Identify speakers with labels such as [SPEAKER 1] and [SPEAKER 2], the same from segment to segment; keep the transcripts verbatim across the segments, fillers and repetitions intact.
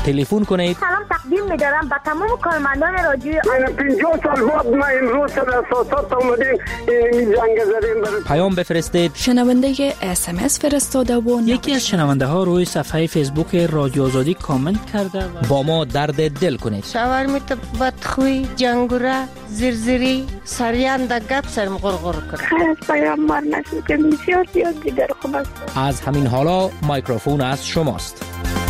[SPEAKER 1] تلفن کنید.
[SPEAKER 2] سلام تقدیم می‌دارم به تمام کارمندان رادیو.
[SPEAKER 3] من پنجاه سال بعد ما امروز در اساسات اومدیم این جنگ زدیم برای
[SPEAKER 1] پیام بفرستید.
[SPEAKER 4] شنونده اس ام اس فرستاده و
[SPEAKER 5] یکی از شنونده ها روی صفحه فیسبوک رادیو آزادی کامنت کرده و
[SPEAKER 1] با ما درد دل کنید.
[SPEAKER 6] شاورمیت بدخوی جنگوره زرزری سریان در گپ سرم غرغر کنه.
[SPEAKER 2] خیلی پیام مار نشد که بسیار زیاد دیگر خوب است.
[SPEAKER 1] از همین حالا میکروفون از شماست.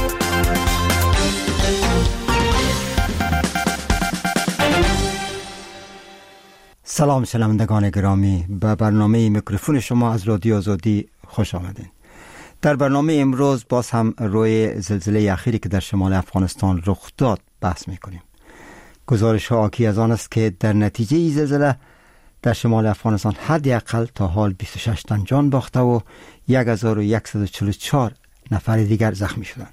[SPEAKER 7] سلام شنوندگان گرامی، به برنامه میکروفون شما از رادیو آزادی خوش آمدین. در برنامه امروز باز هم روی زلزله اخیری که در شمال افغانستان رخ داد بحث میکنیم. گزارش ها حاکی از آن است که در نتیجه این زلزله در شمال افغانستان حداقل تا حال بیست و شش تن جان باخته و هزار و صد و چهل و چهار نفر دیگر زخمی شدند.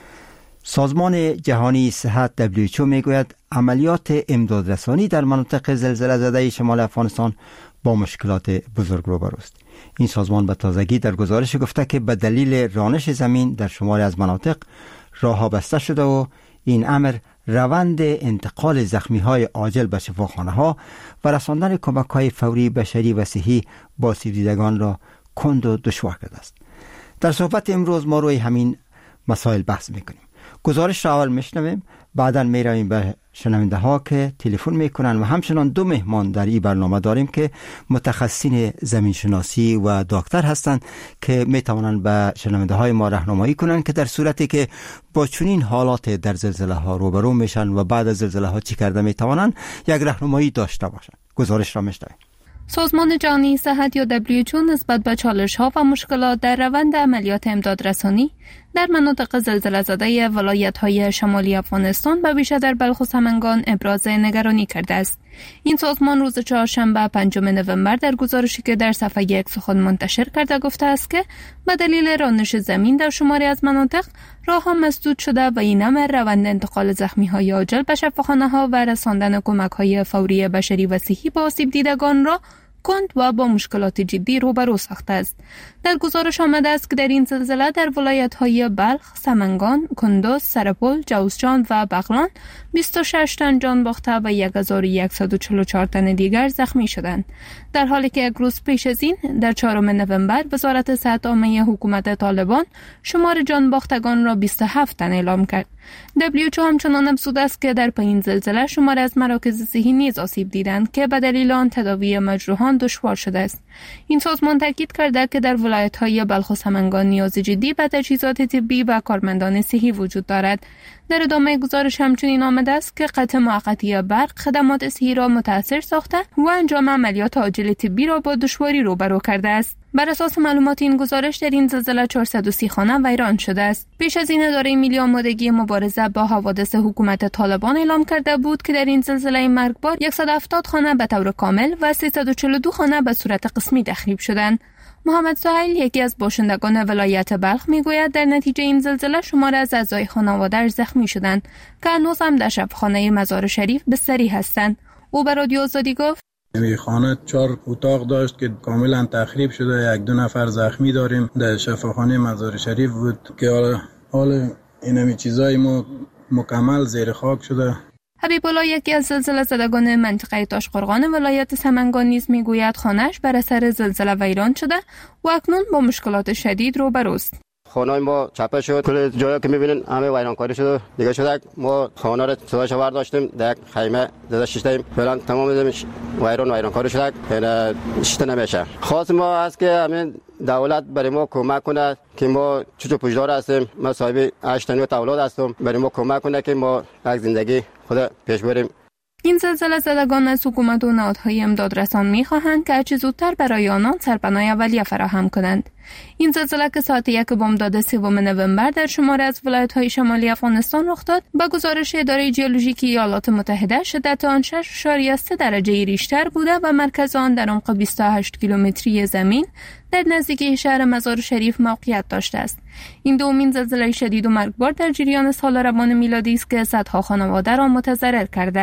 [SPEAKER 7] سازمان جهانی صحت دبلیو اچ او میگوید عملیات امدادرسانی در مناطق زلزله زده شمال افغانستان با مشکلات بزرگ روبرو است. این سازمان به تازگی در گزارش گفته که به دلیل رانش زمین در شماری از مناطق راه‌ها بسته شده و این امر روند انتقال زخمی‌های عاجل به شفاخانه‌ها و رساندن کمک‌های فوری بشری و صحی با آسیب دیدگان را کند و دشوار کرده است. در صحبت امروز ما روی همین مسائل بحث می‌کنیم. گزارش را اول میشنویم، بعداً میرویم به شنونده ها که تلفن میکنن و همچنان دو مهمان در این برنامه داریم که متخصصین زمین شناسی و دکتر هستند که میتوانند به شنونده های ما راهنمایی کنند که در صورتی که با چنین حالات در زلزله ها روبرو میشن و بعد از زلزله ها چی کرده میتوانند یک راهنمایی داشته باشند. گزارش را میشنویم.
[SPEAKER 8] سازمان جهانی صحت یا دبلیو اچ او نسبت به چالش‌ها و مشکلات در روند عملیات امدادرسانی در مناطق زلزله زده ولایت‌های شمالی افغانستان به ویژه در بلخ و سمنگان ابراز نگرانی کرده است. این سازمان روز چهارشنبه پنجم نوامبر در گزارشی که در صفحه اکس خود منتشر کرده گفته است که به دلیل رانش زمین در شماری از مناطق راه‌ها مسدود شده و این امر روند انتقال زخمی‌های عاجل به شفاخانه‌ها و رساندن کمک‌های فوری بشری و صحی به آسیب دیدگان را کند و با مشکلات جدی روبرو ساخته است. در گزارش آمده است که در این زلزله در ولایت‌های بلخ، سمنگان، کندوز، سرپل، جوزجان و بغلان بیست و شش تن جان باخته و هزار و صد و چهل و چهار تن دیگر زخمی شدند. در حالی که یک روز پیش از این در چهارم نوامبر وزارت صحت عامه حکومت طالبان شمار جان باختگان را بیست و هفت تن اعلام کرد. دبلیو اچ او همچنان افزوده است که در پایین زلزله شمار از مراکز صحی نیز آسیب دیدند که به دلیل آن تداوی مجروحان دشوار شده است. این سازمان تاکید کرده که در ولایت‌های بلخ و سمنگان نیاز جدی به تجهیزات طبی و کارمندان صحی وجود دارد. در ادامه گزارش همچنین آمده است که قطع موقتی برق خدمات صحی را متاثر ساخته و انجام عملیات عاجل طبی را با دشواری روبرو کرده است. بر اساس معلومات این گزارش در این زلزله چهارصد و سی خانه ویران شده است. پیش از این اداره ملی آمادگی مبارزه با حوادث حکومت طالبان اعلام کرده بود که در این زلزله مرگبار صد و هفتاد خانه به طور کامل و سیصد و چهل و دو خانه به صورت قسمی تخریب شدند. محمد سهیل یکی از باشندگان ولایت بلخ میگوید در نتیجه این زلزله شمار از اعضای خانواده زخمی شدند که هنوز هم در شفاخانه مزار شریف بستری هستند. او به رادیو آزادی گفت:
[SPEAKER 9] این خانه چهار اتاق داشت که کاملا تخریب شده، یک دو نفر زخمی داریم. در شفاخانه مزار شریف بود که حالا حالا اینمی چیزای ما مکمل زیر خاک شده.
[SPEAKER 8] حبیب الله یکی از زلزله زدگان منطقه تاشقرغان ولایت سمنگان نیز میگوید خانه‌اش بر اثر زلزله ویران شده و اکنون با مشکلات شدید روبروست.
[SPEAKER 10] خانه ما چپه شد، کل جایی که میبینین همه ویرانکاری شده دیگه شده. ما خانه رو صداش برداشتیم، در یک خیمه زده شیشتیم، فعلا تمام زمینش ویران ویرانکاری شده، یعنی شیشته نمیشه. خواست ما هست که همین دولت برای ما کمک کنه که ما چوچو پوشدار هستیم. ما صاحب هشت تا اولاد هستم، برای ما کمک کنه که ما یک زندگی خود پیش بریم.
[SPEAKER 8] این زلزله زدگان از حکومت و نهادهای امدادرسان می‌خواهند که هرچه زودتر برای آنان سرپناه اولیه فراهم کنند. این زلزله که ساعت یک بامداد سوم نوامبر در شماری از ولایت‌های شمالی افغانستان رخ داد، با گزارش اداره ژئولوژیکی ایالات متحده شدت آن شش اشاریه سه درجه ریشتر بوده و مرکز آن در عمق بیست و هشت کیلومتری زمین در نزدیکی شهر مزار شریف موقعیت داشته است. این دومین زلزله شدید و مرگبار در جریان سال روان میلادی است که صدها خانواده را متضرر کرده است.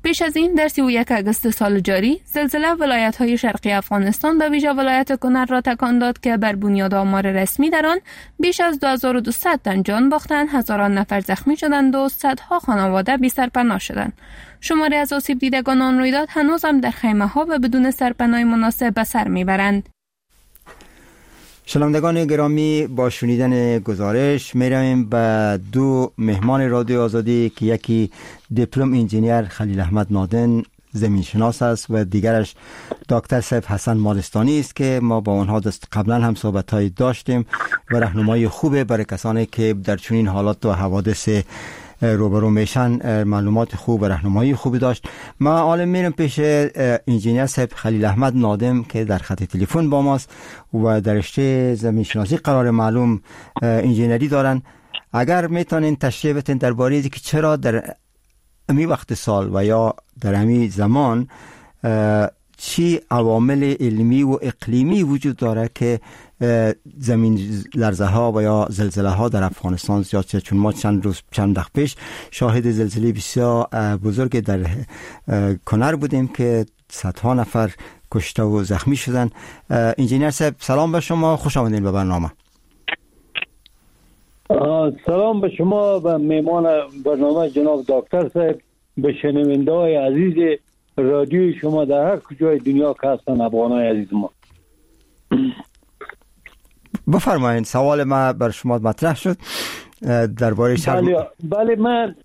[SPEAKER 8] پیش از این در سی و یک آگوست سال جاری زلزله ولایت‌های شرقی افغانستان به ویژه ولایت کنر را تکان داد که بر بنیاد آمار رسمی در آن بیش از دو هزار و دویست تن جان باختند، هزاران نفر زخمی شدند و صدها خانواده بی سرپناه شدند. شماری از آسیب دیدگان آن رویداد هنوز هم در خیمه‌ها و بدون سرپناه مناسب به سر میبرند.
[SPEAKER 7] شنوندگان گرامی، با شنیدن گزارش میرویم به دو مهمان رادیو آزادی که یکی دیپلم انجینیر خلیل احمد نادم زمین شناس است و دیگرش دکتر سیف حسن مالستانی است که ما با آنها دست قبلا هم صحبت‌های داشتیم و راهنمایی خوبه برای کسانی که در چنین حالات و حوادث روبرو میشن معلومات خوب و راهنمایی خوبی داشت. ما حالا میرم پیش انجینیر صاحب خلیل احمد نادم که در خط تلفن با ماست و در رشته زمین شناسی قرار معلوم انجینری دارن. اگر میتونین تشریح بدین درباره اینکه چرا در امی وقت سال و یا در امی زمان چی عوامل علمی و اقلیمی وجود داره که زمین لرزه ها و یا زلزله ها در افغانستان زیاد شد، چون ما چند روز چند وقت پیش شاهد زلزله بسیار بزرگ در کنر بودیم که صدها نفر کشته و زخمی شدن. انجینیر صاحب سلام به شما، خوش آمدین به برنامه.
[SPEAKER 11] سلام به شما و میمان برنامه جناب دکتر صاحب، به شنونده های عزیز رادیوی شما در هر کجای دنیا که هستن افغانای عزیز ما.
[SPEAKER 7] بفرمایید، سوال ما بر شما مطرح شد درباره شرم.
[SPEAKER 11] بله, بله من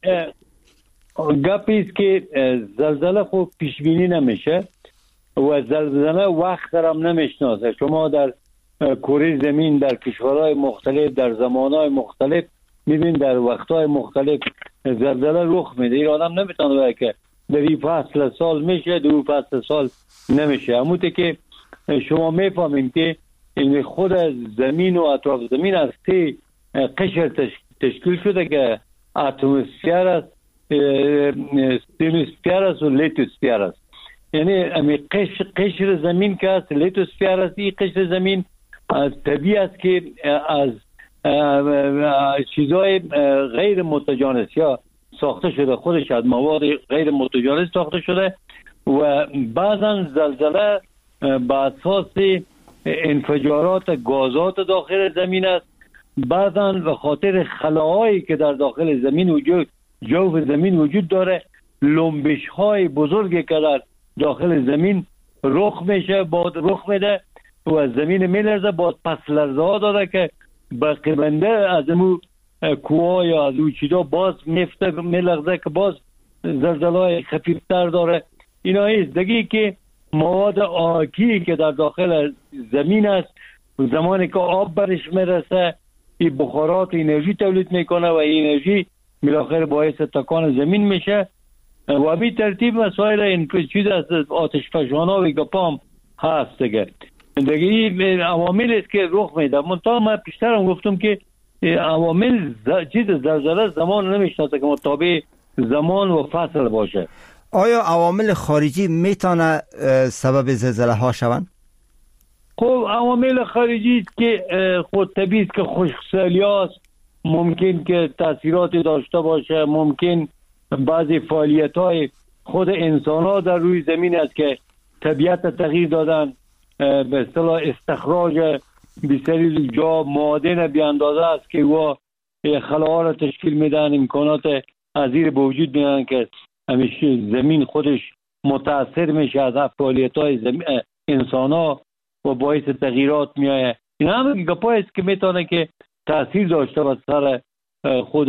[SPEAKER 11] گپی است که زلزله خوب پیش بینی نمیشه و زلزله وقت هم نمیشناسه. شما در کره زمین در کشورهای مختلف در زمانهای مختلف میبین در وقتهای مختلف زلزله رخ میده. این آدم نمیتونه بگه که در این فصل سال میشه در این فصل سال نمیشه. همونطور که شما میفهمیم که این خود زمین و اطراف زمین از سه قشر تشکیل شده که اتمسفر است، ستراتوسفر است و لیتوسفر است. یعنی امی قشر, قشر زمین که است لیتوسفر است، این قشر زمین از طبیعی است که از چیزهای غیر متجانس یا ساخته شده، خودش از مواد غیر متجانس ساخته شده و بعضا زلزله به اساس انفجارات گازات داخل زمین است، بعضا به خاطر خلاهایی که در داخل زمین وجود جو زمین وجود داره، لنبش های بزرگی که در داخل زمین رخ میشه باد رخ میده و زمین میلرزه. باز پس لرزه ها داره که باقی بنده از امو کوه یا از او چیزا باز میفته میلرزه که باز زلزله های خفیفتر داره. اینا هست دیگه که مواد آکی که در داخل زمین است زمانی که آب برش میرسه این بخارات انرژی تولید میکنه و این انرژی بالاخره باعث تکان زمین میشه و به ترتیب مسائل این چیز از آتش فشان‌ها و گپام هست دیگه. دیگه این عوامل است که رخ میده. منتها من پیشتر هم گفتم که عوامل چیز زلزله زمان نمیشناسه که مطابق زمان و فصل باشه.
[SPEAKER 7] آیا عوامل خارجی میتونه سبب زلزله ها شوند؟
[SPEAKER 11] خب عوامل خارجی است که خود طبیعی است که خشکسالی است، ممکن که تاثیرات داشته باشه، ممکن بعضی فعالیت های خود انسان ها در روی زمین است که طبیعت تغییر دادن، به اصطلاح استخراج بسیاری جا معادن بی اندازه است که و خلاها را تشکیل میدن، امکانات عظیر به وجود میان که همیشه زمین خودش متاثر میشه از فعالیت های انسان ها و باعث تغییرات میایه. این همه گپا است که میتونه که تاثیر داشته بر سر خود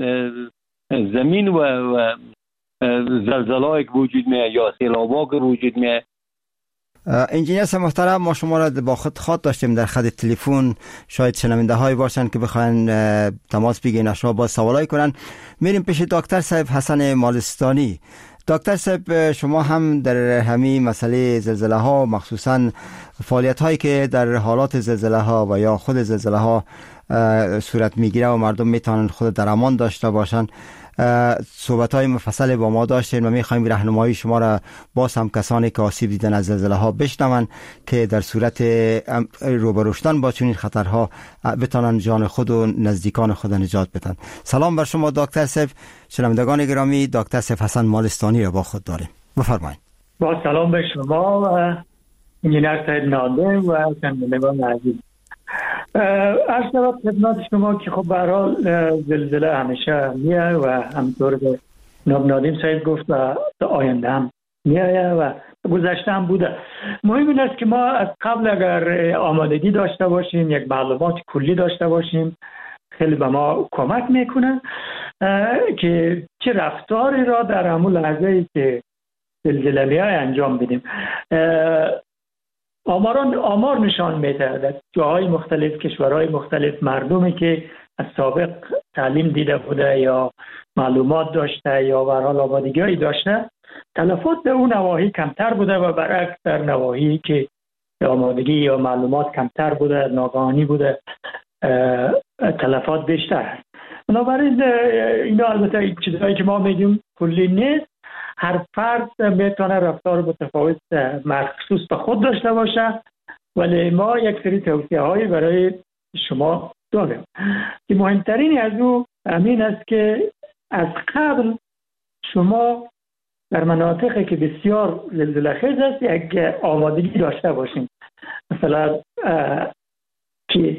[SPEAKER 11] زمین و, و زلزله‌ای که وجود میاد یا سیلاب‌ها که وجود میاد.
[SPEAKER 7] انجینیر محترم، ما شما را با خود خاط داشتیم در خط تلفن، شاید شنونده هایی باشن که بخواین تماس بگیرن شما با سوالای کنن. میریم پیش دکتر صاحب حسن مالستانی. دکتر صاحب، شما هم در همین مسئله زلزله ها مخصوصا فعالیت هایی که در حالات زلزله ها و یا خود زلزله ها صورت میگیره و مردم میتونن خود در امان داشته باشن، صحبت های مفصل با ما داشتین و میخوایم راهنمایی شما را باز هم کسانی که آسیب دیدن از زلزله ها بشنون که در صورت روبرو شدن با چنین خطرها بتانن جان خود و نزدیکان خود نجات بدن. سلام بر شما دکتر صاحب. شنوندگان گرامی، دکتر صاحب حسن مالستانی را با خود داریم. بفرمایید.
[SPEAKER 12] با سلام به شما و انجینر سید نادم و شنوندگان عزیز. عرض شود خدمت شما که خب به هر حال زلزله همیشه میه و همطور که جناب نادم صاحب گفت و آینده هم میایه و گذشته هم بوده. مهم این است که ما از قبل اگر آمادگی داشته باشیم، یک معلومات کلی داشته باشیم، خیلی به ما کمک میکنه که چه رفتاری را در همون لحظه ای که زلزله میای انجام بدیم. آماران آمار نشان میده در جاهای مختلف، کشورهای مختلف، مردمی که از سابق تعلیم دیده بوده یا معلومات داشته یا به هر حال آمادگی داشته، تلفات در اون نواحی کمتر بوده و برعکس در نواحی که آمادگی یا معلومات کمتر بوده، ناگهانی بوده، تلفات بیشتر است. بنابراین اینا البته چیزایی که ما میگیم کلی نیست. هر فرد میتونه رفتار متفاوت مخصوص به خود داشته باشه، ولی ما یک سری توصیه هایی برای شما داریم که مهمترین از او همین است که از قبل شما در مناطقی که بسیار زلزله خیز است یک آمادگی داشته باشین. مثلا که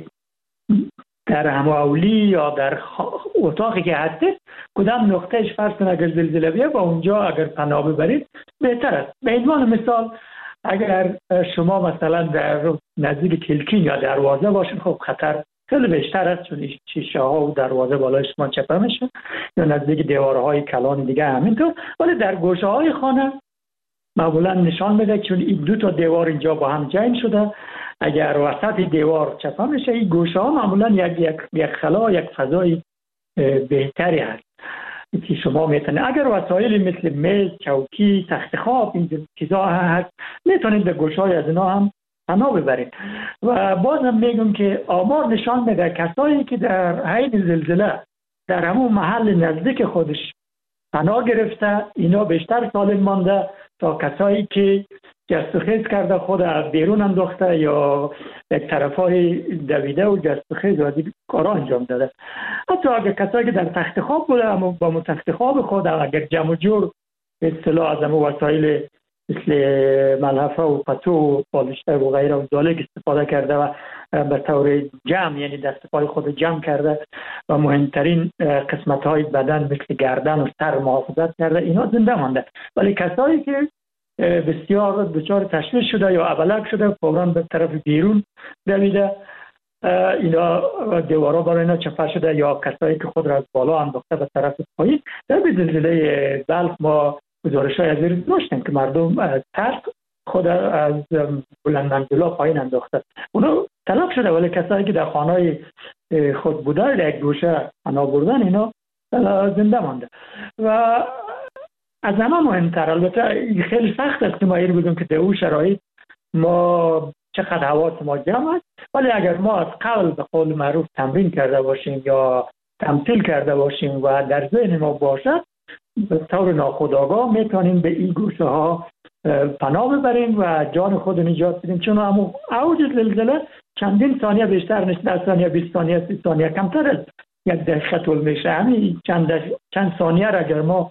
[SPEAKER 12] در هماولی یا در اتاقی که هستید کدام نقطهش فرض کن اگر زلزله بیاد و اونجا اگر پناه ببرید بهتر است. به عنوان مثال اگر شما مثلا در نزدیک کلکین یا دروازه باشین، خب خطر خیلی بیشتر است چون شیشه ها و دروازه بالای شما چپه میشه، یا نزدیک دیوارهای کلان دیگه همینطور. ولی در گوشه های خانه معمولا نشان میده چون این دو تا دیوار اینجا با هم جمع شده، اگر وسط دیوار چپه میشه این گوشه ها معمولا یک یک یک خلا، یک فضای بهتری هست که شما میتونید اگر وسایلی مثل میز، چوکی، تخت خواب این چیزا هست میتونید به گوشه های از اینا هم پناه ببرید. و بازم میگم که آمار نشان میده کسایی که در حین زلزله در همون محل نزدیک خودش پناه گرفته اینا بیشتر سالم مانده تا کسایی که جست و خیز کرده خود از بیرون انداخته یا یک طرفای دویده و جست و خیز و دیگه کارا انجام داده. حتی اگر کسایی که در تخت خواب بوده اما با تخت خواب خود اگر جمع و جور به اصطلاح از همون وسایل مثل ملحفه و پتو و بالشته و غیره و ذالک استفاده کرده و به طور جمع یعنی دست پای خود جمع کرده و مهمترین قسمت های بدن مثل گردن و سر محافظت کرده، اینا زنده مانده. ولی کسایی که بسیار دچار تشویش شده یا ابلک شده فوراً به طرف بیرون دویده، اینا دیوارا برای اینا چپه شده یا کسایی که خود را از بالا انداخته به طرف پایین. در زلزله بلخ ما گزارش های از این داشتیم که مردم از ترس خود از بلند منزلا پایین انداخته، اونا تلف شده. ولی کسایی که در خانه خود بوده در یک گوشه پناه بردن اینا زنده مانده. و از همه مهمتر البته خیلی سخت است که ما این بگیم که در اون شرایط ما چقدر حواس ما جمع است، ولی اگر ما از قبل به قول معروف تمرین کرده باشیم یا تمثیل کرده باشیم و در ذهن ما باشد به طور ناخودآگاه میتونیم به این گوشه ها پناه ببریم و جان خود نجات بدیم. چون همون اوج زلزله چندین ثانیه بیشتر نیست، ده ثانیه، بیست ثانیه، سی ثانیه کمتر است یک دقیقه طول میشه. همین چند چند ثانیه را اگر ما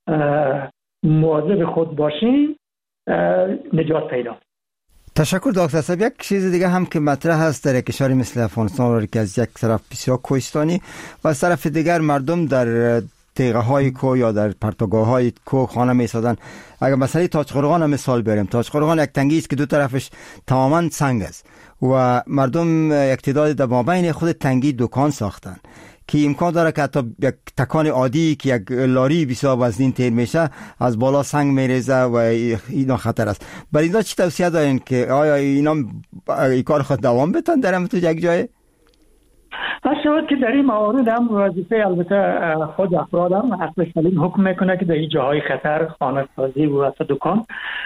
[SPEAKER 12] مواظب خود باشیم نجات پیدا.
[SPEAKER 7] تشکر دکتر صاحب. یک چیز دیگه هم که مطرح هست در کشوری مثل افغانستان که از یک طرف بسیار کوهستانی و از طرف دیگر مردم در تیغه های کوه یا در پرتگاه های کوه خانه می سازن. اگر مثلا تاج قرغان هم مثال بریم، تاج قرغان یک تنگی است که دو طرفش تماما سنگ است و مردم یک تعدادی در مابین خود تنگی دکان ساختن که امکان داره که حتی یک تکان عادی که یک لاری بسیار وزنین تیر میشه از بالا سنگ میریزه و اینا خطر است. برای اینا چی توصیه دارین که آیا اینا این کار خود دوام بدن در همون یک جای؟
[SPEAKER 12] شاید که در این موارد هم وظیفه البته خود افراد هم عقل سلیم حکم میکنه که در این جاهای خطر خانه سازی و حتی دکان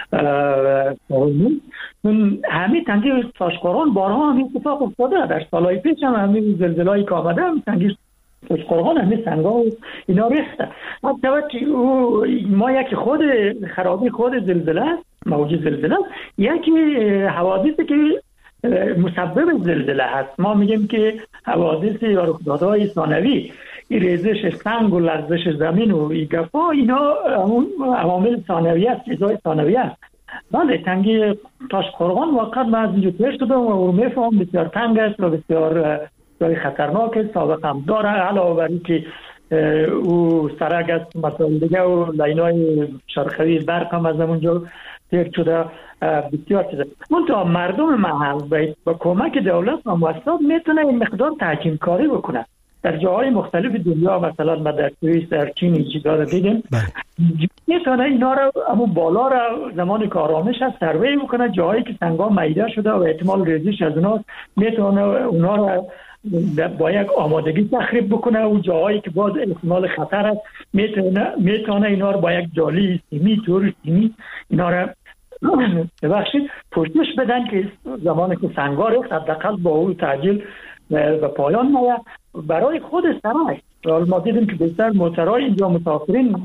[SPEAKER 12] همین تنگی تاج قرغان بارها هم اتفاق افتاده. در سالهای پیش هم همین زلزله‌ای که آمده هم تنگی قرغان همین سنگا و اینا ریخته. البته او ما یکی خود خرابی خود زلزله است، موج زلزله است، یکی حوادثی که مسبب زلزله هست. ما میگیم که حوادث یا رخدادهای ثانوی، این ریزش سنگ و لرزش زمین و این گفا، اینا عوامل ثانوی است، چیزای ثانوی است. بله، تنگی تاش قرغان واقعا من از اینجا تیر شدم و او میفهم بسیار تنگ است و بسیار جای خطرناک است. سابقه هم داره، علاوه بر اینکه او سرک است مثلا دیگه و لینای شرخوی برق هم از اونجا تیر شده، بسیار چیزه. منتها مردم محل با کمک دولت و مؤسسات میتونه این مقدار تحکیم کاری بکنه. در جاهای مختلف دنیا، مثلا ما در سوئیس، در چین این چیزا رو دیدیم، میتونه اینا رو اما بالا رو زمان که آرامش هست سروی بکنه، جاهایی که سنگا میده شده و احتمال ریزش از اوناست میتونه اونا رو با یک آمادگی تخریب بکنه و جاهایی که باز احتمال خطر است میتونه میتونه اینا رو با یک جالی سیمی طور سیمی اینا رو ببخشید پوشش بدن که زمانی که سنگا ریخت حداقل با اون تعجیل به پایان میاد. برای خود سرک ما دیدیم که بیشتر موترهای اینجا مسافرین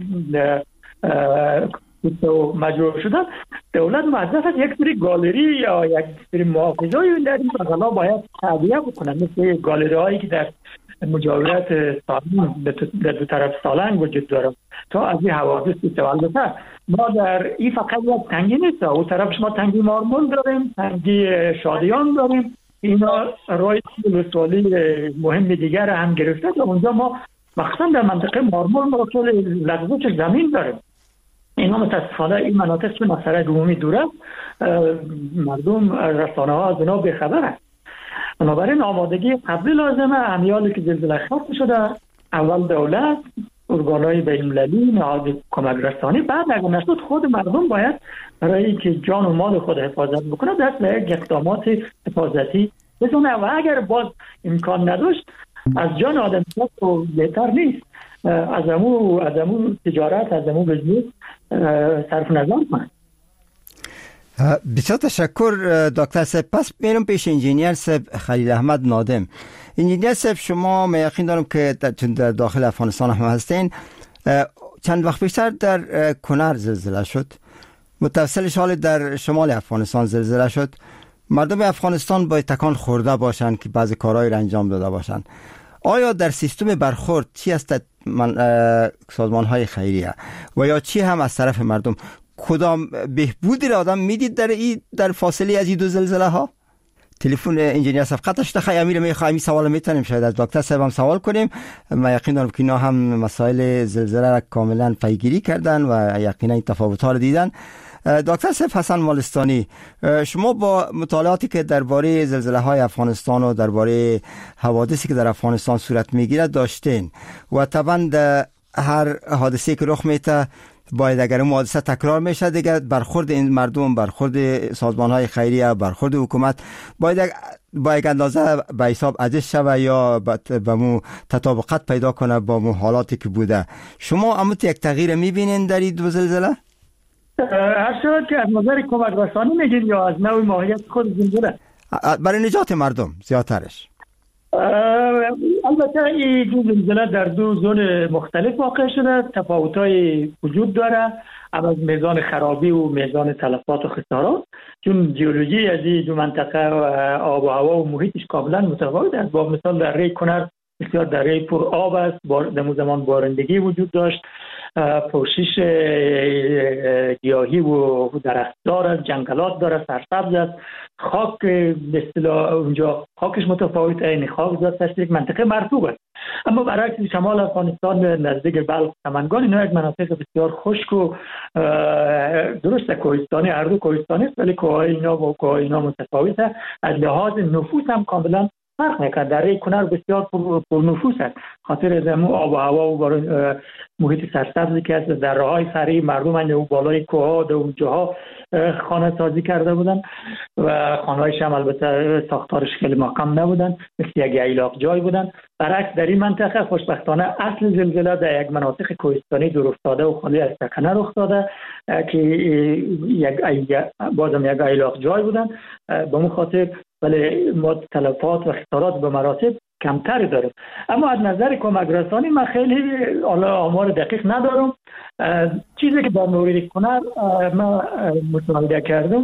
[SPEAKER 12] مجبور شدن، دولت موظف است یک سری گالری یا یک سری محافظه‌ای در این بغلا باید تعبیه بکنن، مثل گالری هایی که در مجاورت سالنگ در دو طرف سالنگ وجود داره تا از این حوادث البته ما در این فقط یک تنگی نیست، اون طرفش ما تنگی مارمول داریم، تنگی شادیان داریم، اینا رای ولسوالی مهم دیگر هم گرفته و اونجا ما مخصوصا در منطقه مارمول ما طول لغزش زمین داریم. اینا متاسفانه این مناطق چون مسئله عمومی دور است، مردم رسانه ها از اونا بخبر است. بنابراین آمادگی قبلی لازمه. امیالی که زلزله خطر شده، اول دولت، ارگانهای بین‌المللی، نهاد کمک رسانی، بعد اگر نشد خود مردم باید برای اینکه جان و مال خود حفاظت بکنه دست به یک اقدامات حفاظتی بزنه و اگر باز امکان نداشت از جان آدم تو بهتر نیست از امو از امو تجارت از امو بزنس صرف نظر کنه.
[SPEAKER 7] بسیار تشکر دکتر صاحب. پس میرم پیش انجینیر صاحب خلیل احمد نادم. انجینیر صاحب، شما من یقین دارم که در داخل افغانستان هم هستین. چند وقت پیشتر در کنر زلزله شد، متصلش حال در شمال افغانستان زلزله شد. مردم افغانستان باید تکان خورده باشن که بعضی کارهای را انجام داده باشن. آیا در سیستم برخورد چی است من سازمان های خیریه و یا چی هم از طرف مردم کدام بهبودی را آدم میدید در این در فاصله از این دو زلزله ها؟ تلفن انجینیر صاحب قطع شده. خیلی امیر میخوایم سوال میتونیم شاید از دکتر صاحب هم سوال کنیم. من یقین دارم که اینا هم مسائل زلزله را کاملا پیگیری کردن و یقینا این تفاوت ها را دیدن. دکتر صاحب حسن مالستانی، شما با مطالعاتی که درباره زلزله های افغانستان و درباره حوادثی که در افغانستان صورت میگیرد داشتین و طبعا هر حادثه که رخ میده باید اگر اون حادثه تکرار میشه دیگه برخورد این مردم، برخورد سازمان های خیریه، برخورد حکومت باید با یک اندازه به حساب ادش شوه یا به مو تطابقت پیدا کنه با مو حالاتی که بوده. شما امت یک تغییر میبینین در این دو زلزله؟
[SPEAKER 12] هر شد که از نظر کمک رسانی میگین یا از نوع ماهیت خود زلزله؟
[SPEAKER 7] برای نجات مردم زیادترش.
[SPEAKER 12] البته این دو زلزله در دو زون مختلف واقع شده، تفاوت‌های وجود داره از میزان خرابی و میزان تلفات و خسارات، چون جیولوژی از این دو منطقه و آب و هوا و محیطش کاملا متفاوت است. با مثال در ری کنر بسیار دره پر آب است، در زمان بارندگی وجود داشت، پوشش گیاهی و درختدار است، جنگلات داره، سرسبز است، خاک به اصطلاح اونجا خاکش متفاوت، این خاک ذات است، یک منطقه مرطوب است. اما برعکس شمال افغانستان نزدیک بلخ سمنگان اینا یک مناطق بسیار خشک و درست کوهستانی، هر دو کوهستانی است ولی کوههای اینا با کوههای اینا متفاوت است. از لحاظ نفوس هم کاملا فرق میکنه. دره کنر بسیار پر, پر نفوس است خاطر زمو آب و هوا و محیط سرسبزی که است. دره‌های سری مردم اون بالای کوه‌ها در اونجاها خانه سازی کرده بودن و خانه‌هایش هم البته ساختارش خیلی محکم نبودن، مثل یک ایلاق جای بودن. برعکس در این منطقه خوشبختانه اصل زلزله در یک مناطق کوهستانی دور افتاده و خالی از سکنه رخ داده که یک بازم یک ایلاق جای بودن. به اون خاطر ولی ما تلفات و خسارات به مراتب کمتری داریم. اما از نظر کمک رسانی من خیلی آمار دقیق ندارم. چیزی که در مورد کنر من مشاهده کردم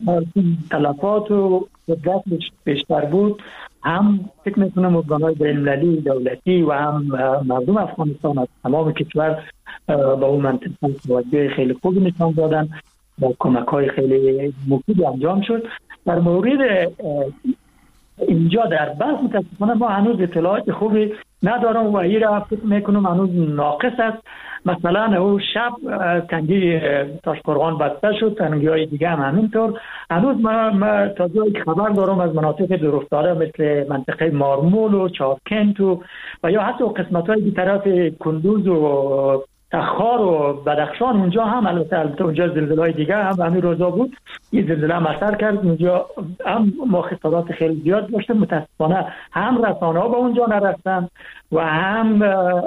[SPEAKER 12] تلفات و قدرت بیشتر بود، هم فکر میکنم ارگان‌های بین‌المللی دولتی و هم مردم افغانستان از تمام کشور با اون منطقه توجه خیلی خوبی نشان دادن و کمک‌های خیلی مفیدی انجام شد. در مورد اینجا در بلخ متاسفانه ما هنوز اطلاعات خوبی ندارم و این را فکر میکنم هنوز ناقص است. مثلا او شب تنگی تاشقرغان بسته شد، تنگی های دیگه هم همینطور. هنوز ما, ما تا جایی که خبر دارم از مناطق دورافتاده مثل منطقه مارمول و چارکند و و یا حتی قسمت های طرف کندوز و تخار و بدخشان، اونجا هم البته البته اونجا زلزله های دیگه هم همین روزا بود، این زلزله هم اثر کرد. اونجا هم ما خسارات خیلی زیاد داشتیم. متاسفانه هم رسانه ها به اونجا نرفتن و هم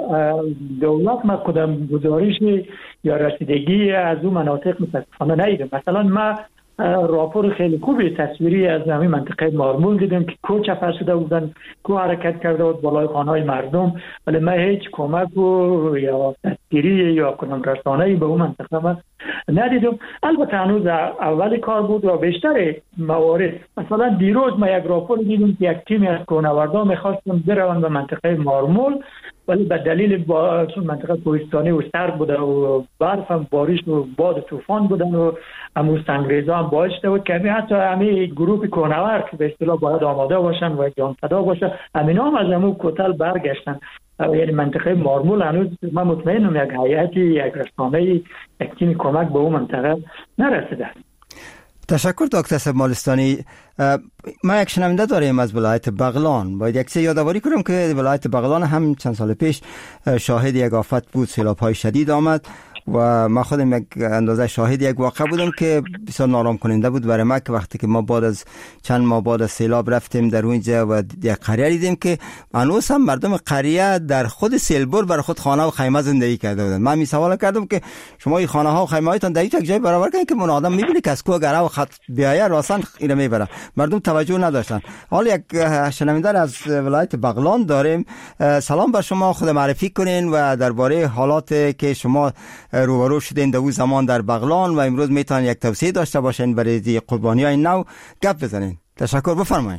[SPEAKER 12] دولت ما کدام گزارشی یا رسیدگی از اون مناطق متاسفانه ندیدم. مثلا ما راپور خیلی خوبی تصویری از همین منطقه مارمول دیدم که کو چپر شده بودن، کو حرکت کرده بود بالای خانه‌های مردم، ولی من هیچ کمک و یا تصویری یا کدام رسانه‌ای به اون منطقه ما ندیدم. البته هنوز اولی کار بود و بیشتر موارد، مثلا دیروز ما یک راپور دیدم که یک تیمی از کوهنوردان می‌خواستن برن به منطقه مارمول، ولی به دلیل با منطقه کوهستانی و سرد بوده و برف هم بارش و باد طوفان بودن و امو سنگریزا هم باعث شده بود که حتی همین گروه کوهنورد که به اصطلاح باید آماده باشن و جان فدا باشن، همینا هم از امو کوتل برگشتن. یعنی منطقه مارمول هنوز من مطمئنم یک هیئتی، یک رسانه، یک تیم کمک به اون منطقه نرسیده.
[SPEAKER 7] تشکر دکتر صاحب مالستانی. ما یک شنونده داریم از ولایت بغلان. باید یک سه یادآوری کنم که ولایت بغلان هم چند سال پیش شاهد یک آفت بود، سیلاب‌های شدید آمد و ما خودم یک اندازه شاهد یک واقعه بودم که بسیار نارام کننده بود برای ما، که وقتی که ما بعد از چند ماه بعد از سیلاب رفتیم در اونجا و یک قریه دیدیم که هنوز هم مردم قریه در خود سیلبر برای خود خانه و خیمه زندگی کرده بودن. من می سوال کردم که شما این خانه ها و خیمه هایتان در یک جای برابر کنید که من آدم میبینه که از کوه گره و خط بیایه راسن اینو میبره. مردم توجه نداشتن. حالا یک شنونده از ولایت بغلان داریم. سلام بر شما، خود معرفی کنین و درباره حالات که شما روبرو شدین در اون زمان در بغلان و امروز میتونن یک توصیه داشته باشین برای قربانیای نو گپ بزنین. تشکر، بفرمایید.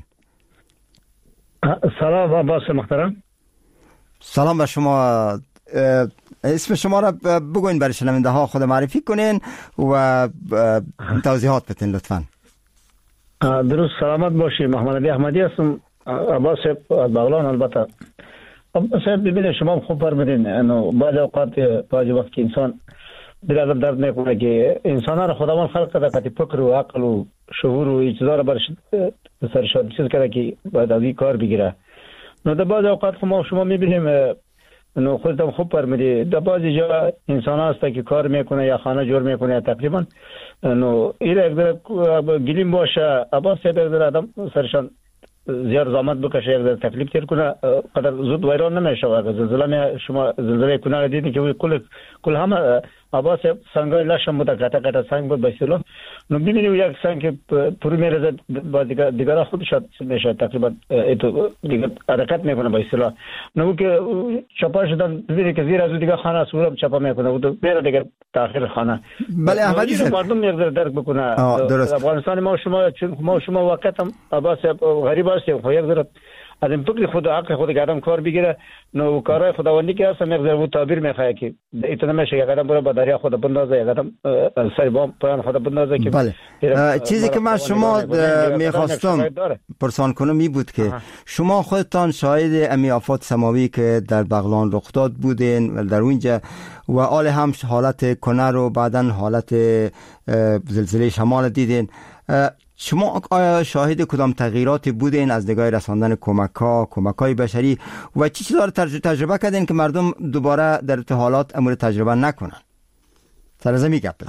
[SPEAKER 13] سلام عباس محترم.
[SPEAKER 7] سلام بر شما. اسم شما را بگوین برای شنونده ها، خود معرفی کنین و توضیحات بدین لطفاً.
[SPEAKER 13] درست سلامت باشی. محمد علی احمدی هستم، عباس بغلان. البته صاحب ببینید شما خوب فرمودین، انه بعض اوقات بعضی وقت که انسان دل درد میکنه که انسان را خداوند خلق کرده که فکر و عقل و شعور و چیزا را برش سرشاد چیز کرده که باید از این کار بگیره. نو در بعض اوقات ما شما میبینیم انه خودتون خوب فرمودید، در بعضی جا انسان هست که کار میکنه یا خانه جور میکنه یا تقریبا نو ایره یک در گلیم باشه عباس یک در آدم سرشان زیاد زحمت بکشه، یک در تکلیف تیر کنه، قدر زود ویران نمیشه. اگر زلزله شما زلزله کنار دیدین که کل کل همه عباس سنگای لاشم بود، کتا کتا سنگ بود بسیار. نو ببینید یک سنگ که پوری میرزه با دیگر دیگر خودش میشه تقریبا ایتو دیگر حرکت میکنه بسیار. نو که چپا شدن ببینید که زیر از دیگر خانه سورم چپا میکنه و بیره دیگر تاخیر خانه.
[SPEAKER 7] بله احمدی صاحب،
[SPEAKER 13] مردم یک در درک بکنه. افغانستان ما شما ما شما وقت هم عباس غریب هستیم، خو یک در از این فکر خود عقل خود آدم کار بگیره. نو کارهای خداوندی که هستم یک ذره تعبیر میخواد که ایتونه میشه یک آدم برای با دریا خود بندازه، یک آدم سری بام پایان خود بندازه که
[SPEAKER 7] بله. چیزی که من شما میخواستم پرسان کنم می بود که شما خودتان شاهد امی آفات سماوی که در بغلان رخ داد بودین و در اونجا و آل هم حالت کنر و بعداً حالت زلزله شمال دیدین. شما آیا شاهد کدام تغییراتی بودین از نگاه رساندن کمک‌ها، کمک‌های بشری و چی چیزا رو تجربه کردین که مردم دوباره در حالات امور تجربه نکنن؟ سرزمی گپ بزنید.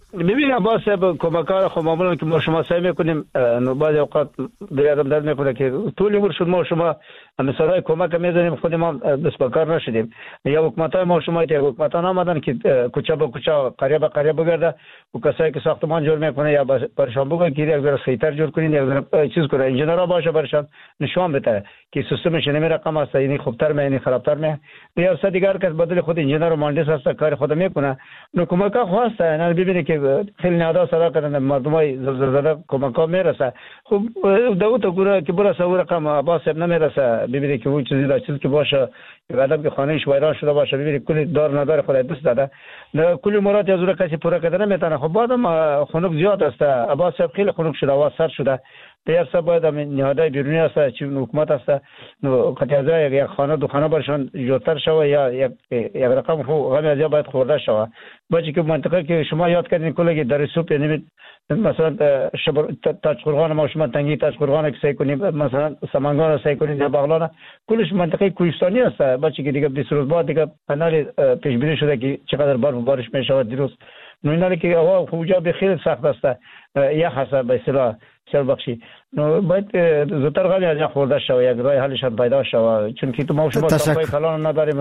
[SPEAKER 13] ببین عباس صاحب کمکار خو معمولا که ما شما سعی میکنیم نو بعض اوقات دیگه آدم در میکنه که طول عمر شد ما شما مثلا کمک میزنیم خود ما دست به کار نشدیم یا حکومتای ما شما ته حکومتان آمدن که کوچه به کوچه قریه به قریه بگرده و کسایی که ساختمان جور میکنه یا برشان بگن که یک ذره سیتر جور کنین یک ذره چیز کنه انجینرها باشه برشان نشون بده که سیستمش نمی رقم است یعنی خوبتر می یعنی خرابتر می یا سه دیگر کس بدل خود انجینر و مهندس است کار خود میکنه نو کمک خواسته نه ببینید که خیلی نادا صدا کردن مردمای زلزله زده کمک میرسه خب دو تا گوره که برسه اون رقم عباس صاحب نمیرسه ببینید که اون چیزی دا چیزی که باشه آدم که خانهش ویران شده باشه ببینید کلی دار نداره خود دست داده نه کلی مراد از اون کسی پورا کردن نمیتونه خب بعدم خنک زیاد است عباس صاحب خیلی خنک شده و سر شده دیگر سه باید هم نهادهای بیرونی است چی حکومت است نو قطعا یک خانه دو خانه برشان جوتر شوه یا یک یک رقم خو غمی از یا باید خورده شوه باید که منطقه که شما یاد کردین کلی در سوپ یعنی مثلا شبر تاجقرغان ما شما تنگی تاجقرغان که سعی کنیم مثلا سمنگان سعی کنیم یا بغلان کلش منطقه کوهستانی است باید که دیگه بیست روز بعد دیگه پنال پیش بینی شده که چقدر برف بارش میشه دیروز نو اینا که هوا خوجا به خیلی سخت است یا حساب به اصطلاح سر بخشی نو باید زودتر غمی از خورده شو یک راه حلش پیدا شو چون که تو ما شما تاپای کلان نداریم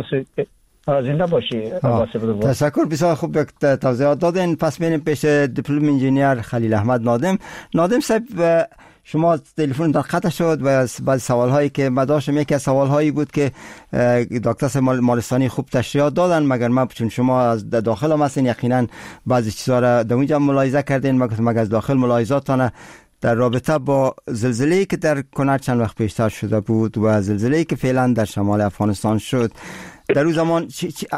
[SPEAKER 13] زنده باشی.
[SPEAKER 7] تشکر بسیار خوب یک توضیحات دادین. پس میریم پیش دیپلم انجینیر خلیل احمد نادم. نادم صاحب شما تلفن در قطع شد و بعض سوال هایی که من داشتم یکی از سوال هایی بود که دکتر صاحب مالستانی خوب تشریحات دادن مگر من چون شما از داخل هم هستین یقینا بعضی چیزا را در اونجا ملاحظه کردین مگر از داخل ملاحظاتتان در رابطه با زلزله‌ای که در کنر چند وقت پیشتر شده بود و زلزله‌ای که فعلا در شمال افغانستان شد در اون زمان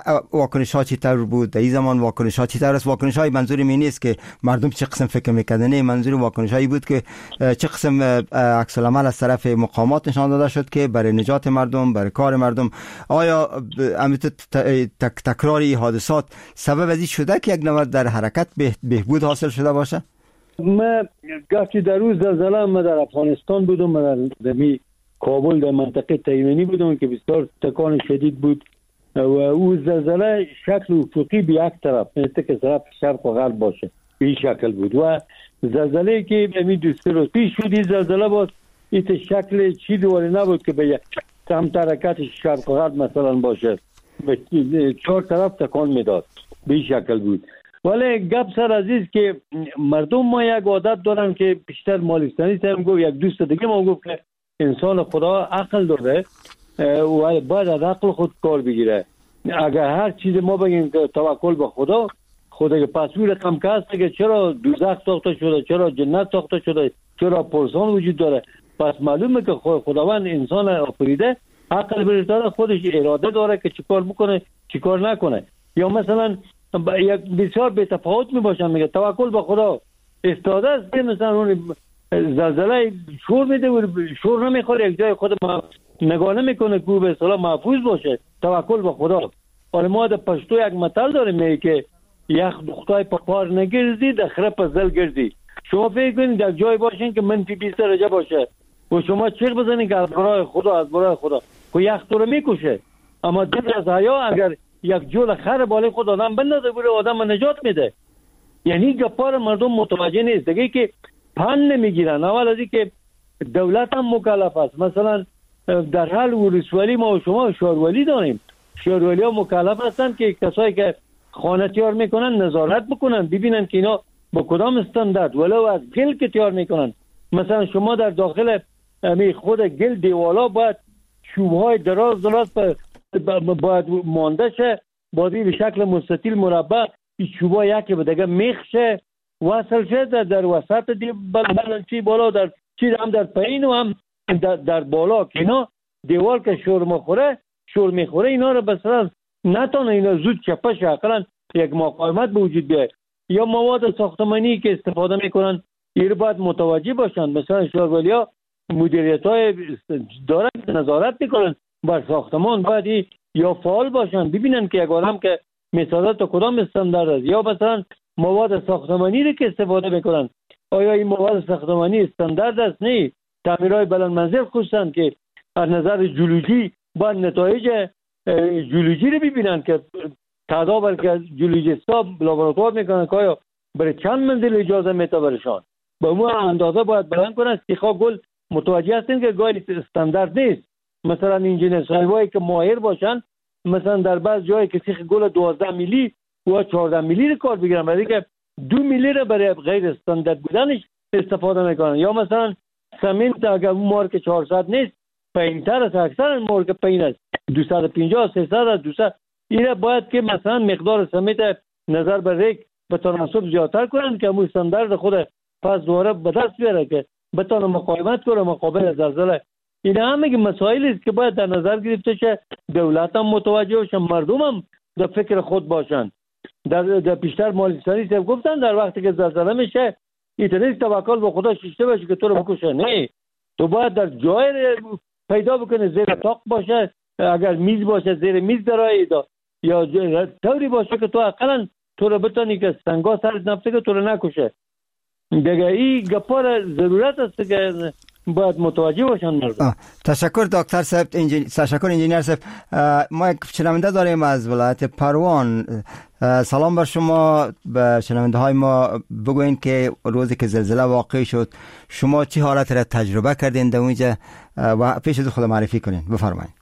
[SPEAKER 7] واکنش ها چی طور بود؟ در این زمان واکنش ها چی طور است؟ واکنش های منظور می نیست که مردم چه قسم فکر میکردن، نه منظور واکنش هایی بود که چه قسم عکس العمل از طرف مقامات نشان داده شد که برای نجات مردم، برای کار مردم. آیا البته تکراری حادثات سبب از این شده که یک نوع در حرکت بهبود حاصل شده باشه؟
[SPEAKER 11] من گفتی در روز زلزله من در افغانستان بودم، من در می کابل در منطقه تیمنی بودم که بسیار تکان شدید بود و او زلزله شکل افقی به یک طرف مثل که طرف شرق و غرب باشه به این شکل بود و زلزله که به می دوسته روز پیش شد این زلزله بود این شکل چی دواری نبود که به یک سمت حرکت شرق و غرب مثلا باشه به چهار طرف تکان میداد به این شکل بود. ولی گپ سر عزیز که مردم ما یک عادت دارن که بیشتر مالستانی سهم گفت یک دوست دیگه ما گفت که انسان خدا عقل داره و باید از عقل خود کار بگیره. اگر هر چیز ما بگیم که توکل به خدا خدا که پس اون رقم که هست که چرا دوزخ ساخته شده، چرا جنت ساخته شده، چرا پرسان وجود داره، پس معلومه که خداوند انسان آفریده عقل برش داره، خودش اراده داره که چیکار بکنه چیکار نکنه. یا مثلا یک بسیار به تفاوت می باشن میگه توکل به خدا استاده است که مثلا اون زلزله شور میده و شور نمیخوره یک جای خود ما نگاه نمیکنه که به اصطلاح محفوظ باشه. توکل به خدا. ولی ما در پشتو یک مثل داریم میگه که یک دختای په پار نگردی د خره په زل گردی. شما فکر کنید در جای باشین که منفی بیست درجه باشه و شما چیغ بزنید که از برای خدا از برای خدا که یخ تو رو میکشه، اما دل از حیا اگر یک جول خر بالای خود آدم بندازه بره آدم نجات میده. یعنی گپار مردم متوجه نیست دیگه که پن نمیگیرن. اول از این که دولت هم مکلف است. مثلا در حال ولسوالی ما و شما شورولی داریم، شورولی ها مکلف هستن که کسایی که خانه تیار میکنن نظارت بکنن ببینن که اینا با کدام استاندارد ولو از گل که تیار میکنن. مثلا شما در داخل می خود گل دیوالا باید چوبهای دراز دراز باید مانده شه، باید به شکل مستطیل مربع این چوبا یکی به دیگه میخشه وصل شده در وسط دی بلند چی بالا در چی هم در پایین و هم در, در بالا که اینا دیوال که شور میخوره شور میخوره اینا رو بسرن نتونه اینا زود چپش اقلا یک مقاومت به وجود بیاید. یا مواد ساختمانی که استفاده میکنن این باید متوجه باشن. مثلا شورولی ها مدیریت های دارن نظارت میکنن بر ساختمان، باید یا فعال باشن ببینن که یک آدم که میسازه تا کدام استاندارد است. یا مثلا مواد ساختمانی رو که استفاده میکنن آیا این مواد ساختمانی استاندارد است؟ نه. تعمیرهای بلند منزل خصوصا که از نظر جیولوژی باید نتایج جیولوژی رو ببینن که تعداد که جیولوژیستا لابراتوار میکنن که آیا برای چند منزل اجازه میده برشان به مو اندازه باید بلند کنن. سیخا گل متوجه هستین که گل استاندارد نیست. مثلا انجینیر صاحبایی که ماهر باشن مثلا در بعض جایی که سیخ گل دوازده میلی و چهارده میلی رو کار بگیرن، ولی که دو میلی رو برای غیر استاندارد بودنش استفاده میکنن. یا مثلا سمنت اگر مارک چهارصد نیست پایین‌تر است، اکثر مارک پایین است دویست و پنجاه سیصد دویست. این باید که مثلا مقدار سمنت نظر به ریک به تناسب زیادتر کنن که مو استاندارد خود پس دوباره به دست بیاره که بتونه مقاومت کنه مقابل زلزله. این همه مسائلی است که باید در نظر گرفته شه. دولت هم متوجه باشه، مردم هم در فکر خود باشن. در, در پیشتر مالیسانی سب گفتن در وقتی که زلزله میشه ایتنیست توکل به خدا شیشته باشه که تو رو بکشه. نه، تو باید در جای پیدا بکنه، زیر تاق باشه، اگر میز باشه زیر میز درایی دا یا طوری باشه که تو اقلا تو رو بتانی که سنگا سرت نفته که تو رو نکشه. دیگه این گپار ضرورت است که باید متوجه باشن مردم.
[SPEAKER 7] تشکر دکتر صاحب. انجین... تشکر انجینیر صاحب. ما یک شنونده داریم از ولایت پروان. سلام بر شما. به شنونده های ما بگوین که روزی که زلزله واقع شد شما چه حالت را تجربه کردین در اونجا و پیش از خود معرفی کنین. بفرمایید.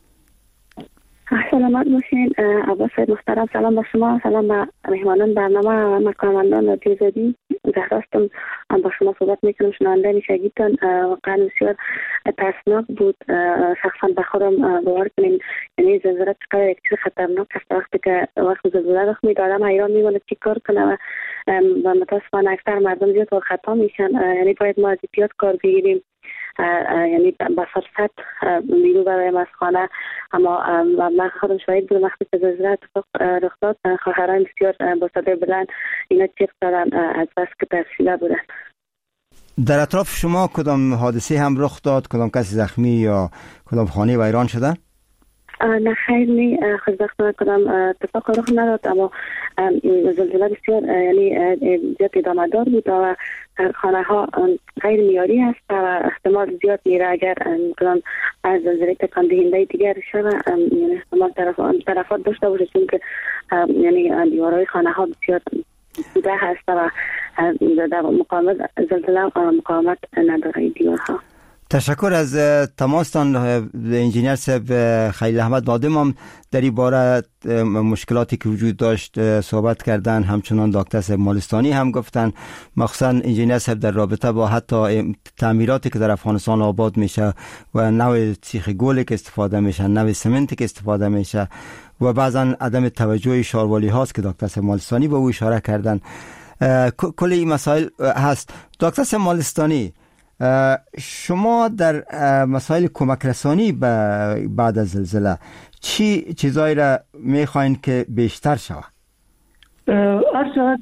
[SPEAKER 2] سلامت باشین. عباس محترم سلام به شما، سلام به مهمانان برنامه و مکمندان رادیو آزادی. زهراستم با شما صحبت میکنم. شنونده میشگیتون واقعا بسیار ترسناک بود. شخصا به خودم باور کنیم یعنی زلزله چقدر یک چیز خطرناک است. وقتی که وقت زلزله رخ میده آدم حیران میمونه چی کار کنه و و متاسفانه اکثر مردم زیاد با خطا میشن. یعنی باید ما از احتیاط کار بگیریم، یعنی به فرصت بیرون برای از خانه. اما من خودم شاهد بودم وقتی که زلزله رخ داد خواهران بسیار با صدای بلند اینا چیخ زدن از بس که ترسیده بودن.
[SPEAKER 7] در اطراف شما کدام حادثه هم رخ داد؟ کدام کسی زخمی یا کدام خانه ویران شده؟
[SPEAKER 2] نه خیر نی، خوشبختانه کدام اتفاق رخ نداد، اما زلزله بسیار یعنی زیاد ادامه دار بود و خانه ها غیر معیاری است و احتمال زیاد میره اگر کدام از زلزله تکان دهنده دیگر شده یعنی احتمال طرفات داشته باشه، چون که یعنی دیوارهای خانه ها بسیار بوده هست و در مقاومت زلزله مقاومت نداره دیوارها.
[SPEAKER 7] تشکر از تماستان انجینیر صاحب. خیلی احمد نادم هم در این باره مشکلاتی که وجود داشت صحبت کردن، همچنان دکتر صاحب مالستانی هم گفتن، مخصوصا انجینیر صاحب در رابطه با حتی تعمیراتی که در افغانستان آباد میشه و نوع سیخ گلی که استفاده میشه، نوع سمنتی که استفاده میشه و بعضا عدم توجه شاروالی هاست که دکتر صاحب مالستانی به او اشاره کردن. کل این مسائل هست. دکتر صاحب مالستانی، شما در مسائل کمک رسانی بعد از زلزله چی چیزایی را میخواین که بیشتر شود؟
[SPEAKER 12] ارشد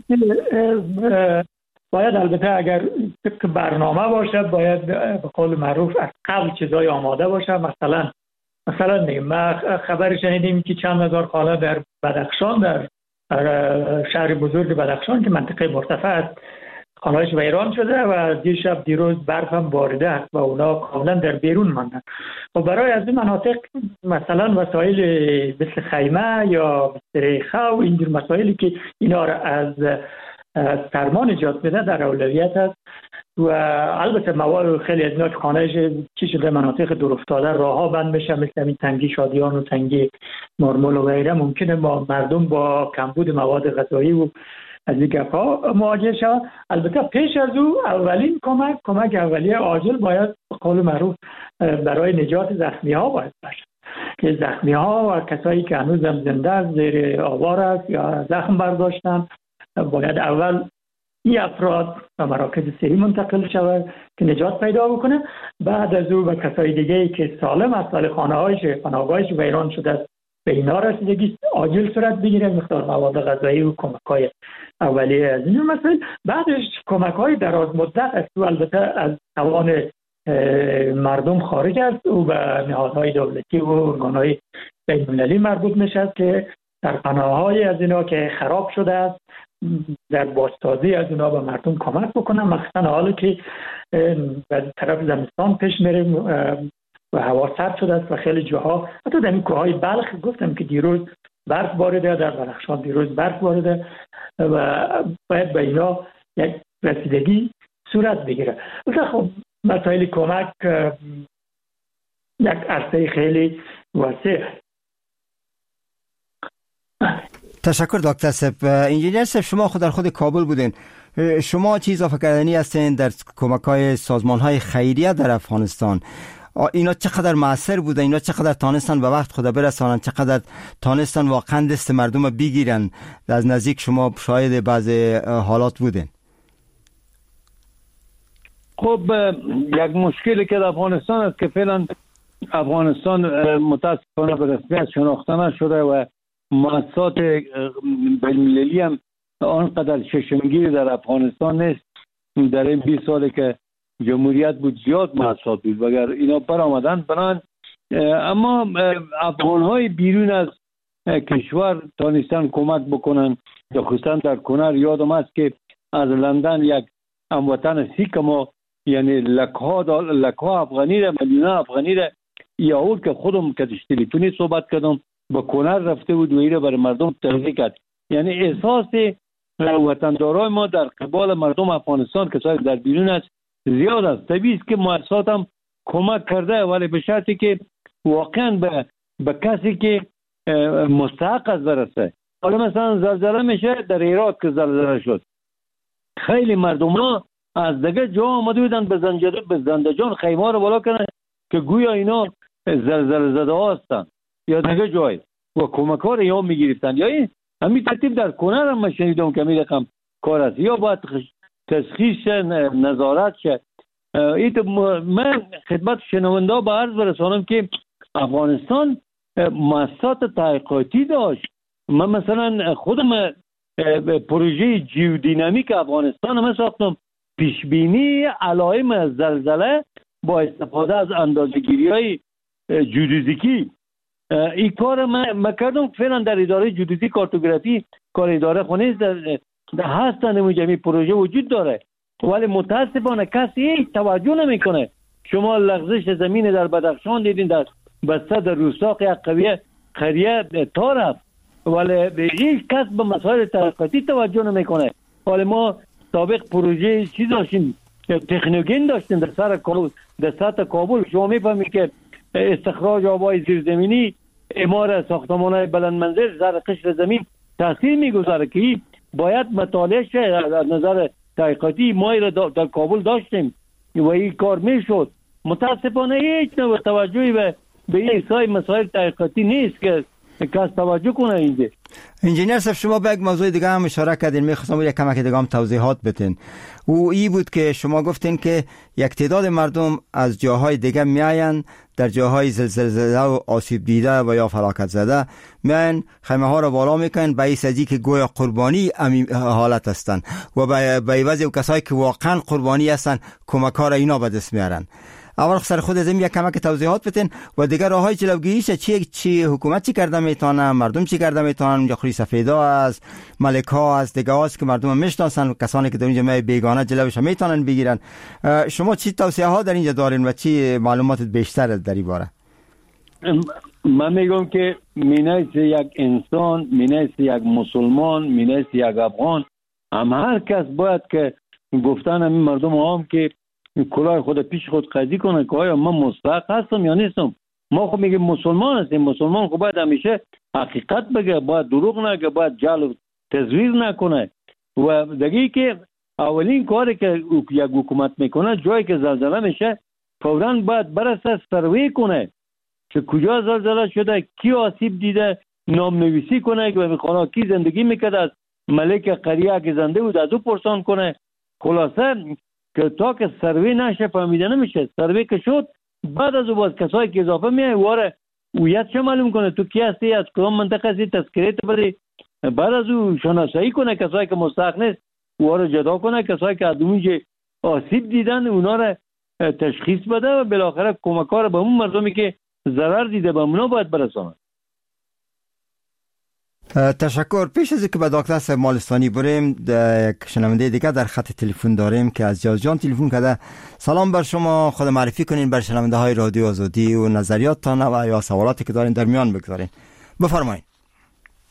[SPEAKER 12] باید البته اگر برنامه باشه باید به قول معروف از قبل چیزای آماده باشه. مثلا مثلا نیم ما خبر شنیدیم که چند هزار خانه در بدخشان، در شهر بزرگ بدخشان که منطقه مرتفع است، خانه‌اش ویران شده و دیشب دیروز برف هم بارده است و اونا کاملا در بیرون ماندن. و برای از این مناطق مثلا وسایل مثل خیمه یا ریخه و اینجور مسائلی که اینا را از سرما نجات بده در اولویت است. و البته مواد خیلی از اینا که خانه‌اش چی شده مناطق دور افتاده راهها بند بشه، مثل همین تنگی شادیان و تنگی مارمول و غیره، ممکنه ما مردم با کمبود مواد غذایی و از این گپ‌ها مواجه شود. البته پیش از او اولین کمک کمک اولیه عاجل باید به قول معروف برای نجات زخمی ها باید باشه که زخمی ها و کسایی که هنوز هم زنده زیر آوار است یا زخم برداشتن باید اول این افراد به مراکز صحی منتقل شود که نجات پیدا بکنه. بعد از او به کسای دیگه که سالم است ولی خانه‌هایش پناهگاهش ویران شده است به اینا رسیدگی عاجل صورت بگیره، مقدار مواد غذایی و کمک‌های اولیه از این مسائل. بعدش کمک‌های دراز مدت است و البته از توان مردم خارج است و به نهادهای دولتی و ارگان‌های بین‌المللی مربوط میشه که در پناه‌های از اینا که خراب شده است در بازسازی از اینا به مردم کمک بکنن، مخصوصا حالا که به طرف زمستان پیش میریم و هوا سرد شده است و خیلی جاها حتی در این کوههای بلخ گفتم که دیروز برف بارده، در بدخشان دیروز برف بارده و باید به اینا یک رسیدگی صورت بگیره. خب مسائل کمک یک عرصه خیلی واسع.
[SPEAKER 7] تشکر دکتر صاحب. انجینیر صاحب، شما خود در خود کابل بودین، شما چی اضافه کردنی هستین در کمک‌های سازمان‌های خیریه در افغانستان؟ اینا چقدر مؤثر بوده؟ اینا چقدر تانستن به وقت خود برسانن؟ چقدر تانستن واقعا دست مردم بگیرن؟ از نزدیک شما شاهد بعض حالات بودین.
[SPEAKER 11] خب یک مشکلی که در افغانستان است که فعلا افغانستان متاسفانه به رسمیت شناخته نشده و مؤسسات بین‌المللی هم آنقدر چشمگیر در افغانستان نیست. در این بیست سالی که جمهوریت بود زیاد مؤسسات بود وگر اینا پر آمدن برن، اما افغان‌های بیرون از کشور تانستن کمک بکنن. خصوصا در کنر یادم است که از لندن یک هموطن سیک ما، یعنی لکها لکها افغانی را میلیون افغانی را یا که خودم که تلفنی صحبت کردم با کنر رفته بود و ایره برای مردم تغذیه کرد. یعنی احساس وطندارای ما در قبال مردم افغانستان که در بیرون است زیاد است. طبیعی است که مؤسسات هم کمک کرده، ولی به شرطی که واقعا به به کسی که مستحق است برسه. حالا مثلا زلزله میشه در عراق که زلزله شد، خیلی مردم ها از دیگه جا آمده بودن به زنجده به زندجان خیمه رو بالا کنن که گویا اینا زلزله زده ها هستن یا دیگه جای و کمک ها رو یا میگرفتن. یا این همین ترتیب در کنر هم من شنیدم که می رقم کار است، یا باید تشخیص نظارت شه. من خدمت شنونده به عرض برسانم که افغانستان مؤسسات تحقیقاتی داشت. من مثلا خودم پروژه جیودینامیک افغانستان هم ساختم، پیشبینی علائم زلزله با استفاده از اندازه‌گیری های جیودیزیکی. این کار من کردم. فعلا در اداره جیودیزی کارتوگرافی کار اداره خونیز در هستن مجموعی پروژه وجود داره، ولی متاسفانه کسی هیچ توجه نمیکنه. شما لغزش زمین در بدخشان دیدین، در بسته در روستاق یک قویه قریه تارف، ولی هیچ کس به مسائل تحقیقاتی توجه نمیکنه. ولی ما سابق پروژه چی داشتیم، تکنوگن داشتیم در سر کابل، در سطح کابل. شما میفهمید که استخراج آبای زیرزمینی اعمار ساختمان‌های بلند منزل زیر قشر زمین تاثیر میگذاره که باید مطالعه شه. از نظر تحقیقاتی ما را در کابل داشتیم و این کار میشد. متاسفانه هیچ نوع توجهی به به این سای مسائل تحقیقاتی نیست که کس توجه کنه. اینجا
[SPEAKER 7] انجینیر صاحب، شما به یک موضوع دیگه هم اشاره کردین، میخواستم یک کمک دیگه هم توضیحات بدین. او ای بود که شما گفتین که یک تعداد مردم از جاهای دیگه میاین در جاهای زلزله زده و آسیب دیده و یا فلاکت زده میاین خیمه ها را بالا میکنن به ایسازی که گویا قربانی حالت هستن و به عوض کسایی که واقعا قربانی هستن کمک ها را اینا به دست میارن. اول سر خود از این یک کمک توضیحات بدین و دیگر راههای جلوگیریش چی چی حکومت چی کرده میتونه، مردم چی کرده میتونن؟ اونجا خوری سفیدا از ملک ها از دیگه هاست که مردم میشناسن، کسانی که در اینجا می بیگانه جلوش میتونن بگیرن. شما چی توصیه ها در اینجا دارین و چی معلومات بیشتر در این باره؟
[SPEAKER 11] من میگم که مینایست یک انسان، مینایست یک مسلمان، مینایست یک افغان، هم هر کس باید که گفتن همین مردم هم که کلاه خود پیش خود قضی کنه که آیا من مستحق هستم یا نیستم. ما خب میگیم مسلمان هستیم، مسلمان خب باید همیشه حقیقت بگه، باید دروغ نگه، باید جعل و تزویر نکنه. و دیگه که اولین کاری که یک حکومت میکنه جایی که زلزله میشه فوراً باید برسه سروی کنه که کجا زلزله شده، کی آسیب دیده، نام نویسی کنه که به خانه کی زندگی میکرد، از ملک قریه که زنده بود از او پرسان کنه. خلاصه که تا که سروی نشه فهمیده نمیشه. سروی که شد بعد از او باز کسایی که اضافه میای واره هویت چه معلوم کنه، تو کی هستی، از کدام منطقه هستی، تذکره بده. بعد از او شناسایی کنه کسایی که مستحق نیست واره جدا کنه، کسایی که ادومی آسیب دیدن اونا را تشخیص بده و بالاخره کمکار به اون مردمی که ضرر دیده به اونا باید برسانه.
[SPEAKER 7] تشکر. پیش از اینکه به دکتر صاحب مالستانی بریم، یک شنونده دیگه در خط تلفن داریم که از جازجان تلفن کرده. سلام بر شما، خود معرفی کنین بر شنونده های رادیو آزادی و نظریاتتان و یا سوالاتی که دارین در میان بگذارین. بفرمایید.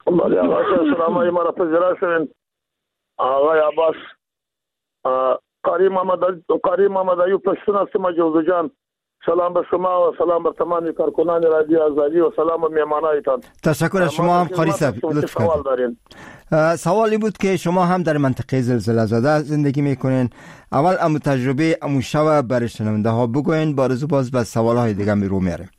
[SPEAKER 14] بله آقا سلامای مرا پذیرا شدین. آقای عباس قاری محمد قاری محمد ایوب پشتون هستم جوزو جان. سلام به شما و سلام به تمام کارکنان رادیو آزادی و سلام به مهمانایتان.
[SPEAKER 7] تشکر از شما هم قاری صاحب. لطف
[SPEAKER 14] سوال دارین.
[SPEAKER 7] سوالی بود که شما هم در منطقه زلزله زده زندگی میکنین. اول ام تجربه ام شب برای شنونده ها بگوین، بارزو باز به سوال های دیگه می رو میاریم.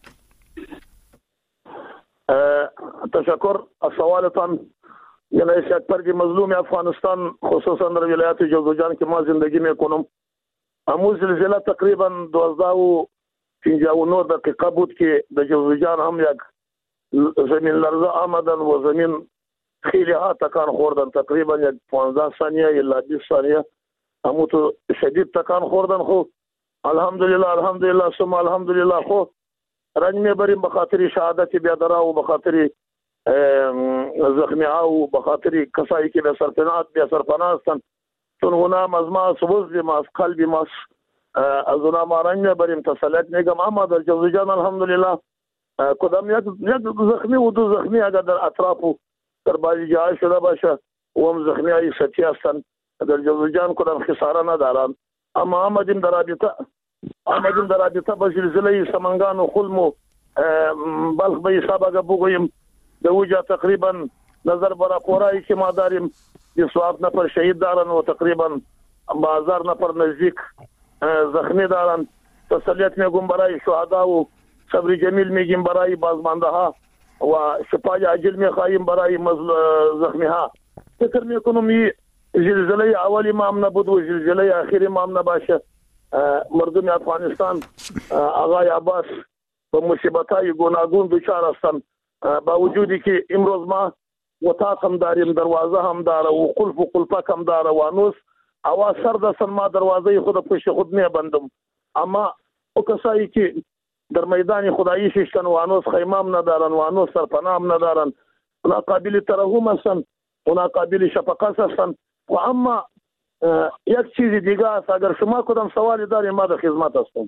[SPEAKER 14] تشکر از سوالتان. یعنی یک پرگی مظلوم افغانستان خصوصا در ولایت جوزجان که ما زندگی میکنم، امو زلزله تقریبا دوازده و پنجاه و نه دقیقه بود که در جوزجان هم یک زمین لرزه آمدن و زمین خیلی ها تکان خوردن، تقریبا یک پانزده ثانیه یا بیست ثانیه امو تو شدید تکان خوردن. خو الحمدلله الحمدلله ثم الحمدلله خو رنج میبریم به خاطر شهادت بیادرها و به خاطر زخمی ها و به خاطر کسایی که به سرپناه به سرپناه هستند، چون اونا از ما سبز ما از قلب ما از اونا ما رنج میبریم تسلیت میگم. اما در جوزجان الحمدلله کدام یک زخمی و دو زخمی اگر در اطراف و در بعضی جاهای شده باشه و هم زخمی های سطحی هستند، در جوزجان کدام خساره ندارند. اما آمدیم در رابطه آمدیم در رابطه با زلزله سمنگان و خلم و بلخ به حساب اگر بگوییم در اوجا تقریبا نظر برای پورایی که ما داریم بیست و هفت نفر شهید دارن و تقریبا با هزار نفر نزدیک زخمی دارن. تسلیت میگم برای شهدا و صبر جمیل میگیم برای بازمانده ها و شفای عاجل میخواهیم برای زخمی ها. فکر میکنم این زلزله اولی ما هم نبود و زلزله آخری ما هم نباشه. مردم افغانستان آقای عباس به مصیبت های گوناگون دچار هستند، با وجودی که امروز ما اتاق هم داریم، دروازه هم داره و قلف و قلفک هم داره و هنوز هوا سرد است، ما دروازه خود پشت خود میبندم. اما او کسایی که در میدان خدایی ششتن و هنوز خیمه هم ندارن و هنوز سرپناه هم ندارن، اونا قابل ترحم هستن، اونا قابل شفقت هستن. و اما یک چیز دیگه است، اگر شما کدام سوالی دارین ما در خدمت هستم.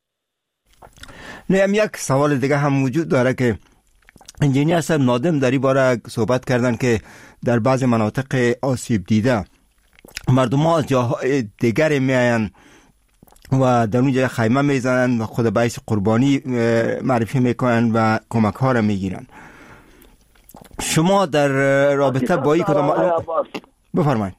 [SPEAKER 7] نه یک سوال دیگه هم وجود داره که انجینیر صاحب نادم در این باره صحبت کردن که در بعض مناطق آسیب دیده مردم ها از جاهای دیگر میاین و در اونجا خیمه میزنن و خود باعث قربانی معرفی میکنن و کمک ها را میگیرن. شما در رابطه با این کدام بفرمایید.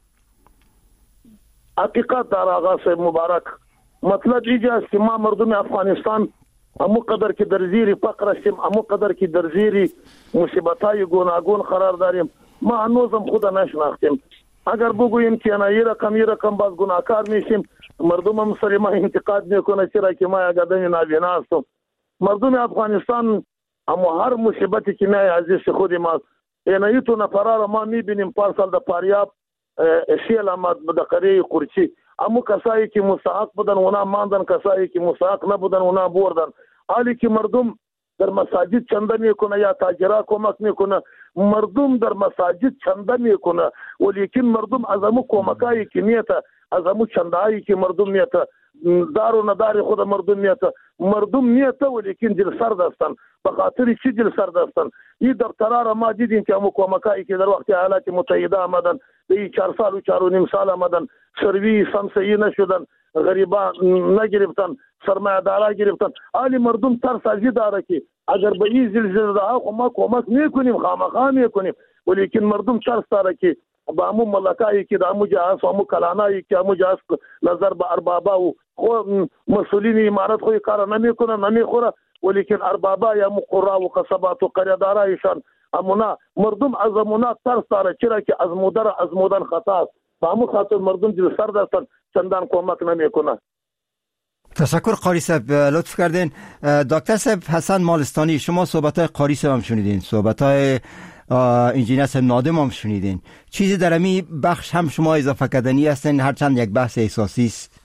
[SPEAKER 14] حقیقت در آقا صاحب مبارک مطلب اینجاست که ما مردم افغانستان امو قدر که در زیر فقر هستیم، امو قدر که در زیر مصیبت‌های گوناگون قرار داریم، ما هنوزم خود نشناختیم. اگر بگوییم که انا یه رقم یه رقم باز گناهکار میشیم، مردم هم سر ما انتقاد میکنه چرا که ما یک آدم نابینا هستم. مردم افغانستان اما هر مصیبتی که میای عزیز خود ما یعنی تو نفرار ما میبینیم پارسال در پاریاب شیل آمد به قریه قرچی، اما کسایی که مستحق بودن اونا ماندن، کسایی که مستحق نبودن اونا بردن. حالی که مردم در مساجد چنده میکنه یا تاجرا کمک میکنه، مردم در مساجد چنده میکنه ولیکن مردم از امو کمکایی که میته، از امو چندهایی که مردم میته، دار و ندار خود مردم میته، مردم میته ولیکن دل سرد هستن. به خاطر چی دل سرد هستن؟ این در ترار ما دیدیم که امو کمکایی که در وقت ایالات متحده آمدن، به چهار سال و چهار و نیم سال آمدن، سروی سمسایی نشدن، غریبان نگرفتن، سرمایه دارا گرفتن. حالی مردم ترس ازی داره که اگر به این زلزله ها ما کمک میکنیم خامخا میکنیم، ولیکن مردم ترس داره که با امو ملکایی که امو جهاز و امو کلانایی که امو جهاز نظر به اربابا و مسئولین امارت خوی کار نمیکنه نمیخوره، ولیکن اربابا یا امو قرا و قصبات و قریدارایشان امونا مردم از امونا ترس داره چرا که از مدر از مودن خطا است. همون خاطر مردم دل سرد هستن، چندان کمک نمیکنه.
[SPEAKER 7] تشکر قاری صاحب لطف کردین. دکتر صاحب حسن مالستانی، شما صحبت های قاری صاحب هم شنیدین، صحبت های انجینیر صاحب نادم هم شنیدین. چیزی در امی بخش هم شما اضافه کردنی هستین هرچند یک بحث احساسی است؟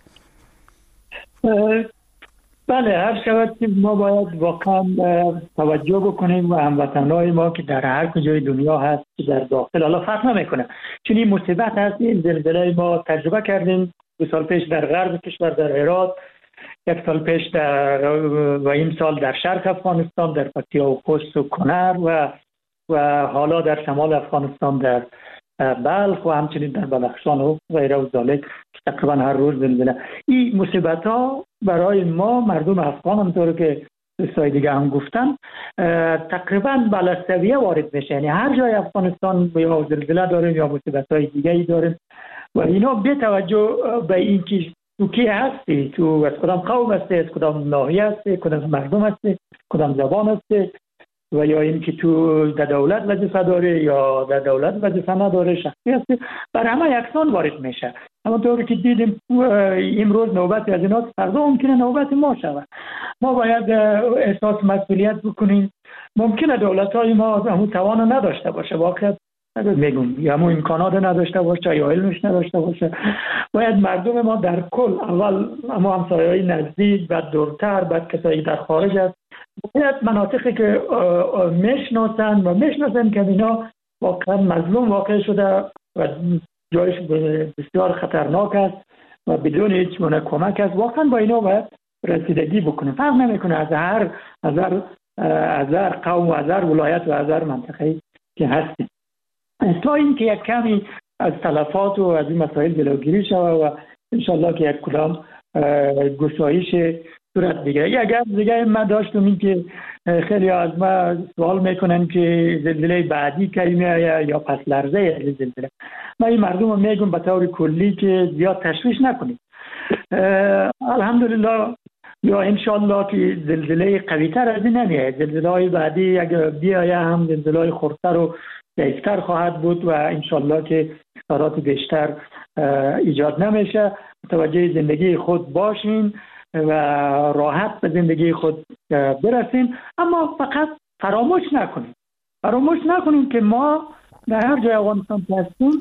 [SPEAKER 12] بله، هر شود که ما باید واقعا توجه بکنیم و هموطنهای ما که در هر کجای دنیا هست که در داخل حالا فرق نمیکنه، چون این مصیبت هست. این زلزله ما تجربه کردیم دو سال پیش در غرب کشور در هرات، یک سال پیش در و این سال در شرق افغانستان در پکتیا و خوست و کنر و و حالا در شمال افغانستان در بلخ و همچنین در بدخشان و غیره و ذالک تقریبا هر روز زلزله. این مصیبت ها برای ما مردم افغان همطور که دوستای دیگه هم گفتن تقریبا بالاسویه وارد میشه، یعنی هر جای افغانستان یا زلزله داریم یا مصیبت های دیگه ای داریم و اینا بی توجه به این که تو کی هستی، تو از کدام قوم هستی، از کدام ناحیه هستی، کدام مردم هستی، کدام زبان هستی و یا این که تو در دولت وظیفه داره یا در دولت وظیفه نداره، شخصی هستی، بر همه یکسان وارد میشه. اما طوری که دیدیم امروز نوبت از اینا، فردا ممکنه نوبت ما شود. ما باید احساس مسئولیت بکنیم. ممکنه دولت های ما همون توان نداشته باشه، واقعا میگم، یا همون امکانات نداشته باشه یا علمش نداشته باشه. باید مردم ما در کل، اول ما همسایه‌های نزدیک، بعد دورتر، بعد کسایی در خارج است، باید مناطقی که میشناسن و میشناسن که اینا واقعا مظلوم واقع شده و جایش بسیار خطرناک است و بدون هیچ گونه کمک است، واقعا با اینا باید رسیدگی بکنیم. فرق نمیکنه از هر از هر از هر قوم و از هر ولایت و از هر منطقه که هستیم، تا اینکه یک کمی از تلفات و از این مسائل جلوگیری شود و انشالله که یک کدام گشایش صورت بگیره. اگر دیگه من داشتم این که خیلی از ما سوال میکنن که زلزله بعدی کی میاد یا پس لرزه زلزله. من این مردم رو میگم به طور کلی که زیاد تشویش نکنید. الحمدلله یا انشالله که زلزله قوی تر از این نمیاد. زلزله های بعدی اگر بیایه هم زلزله های خردتر و ضعیفتر خواهد بود و انشالله که خسارات بیشتر ایجاد نمیشه. متوجه زندگی خود باشین و راحت به زندگی خود برسیم، اما فقط فراموش نکنیم فراموش نکنیم که ما در هر جای افغانستان هستیم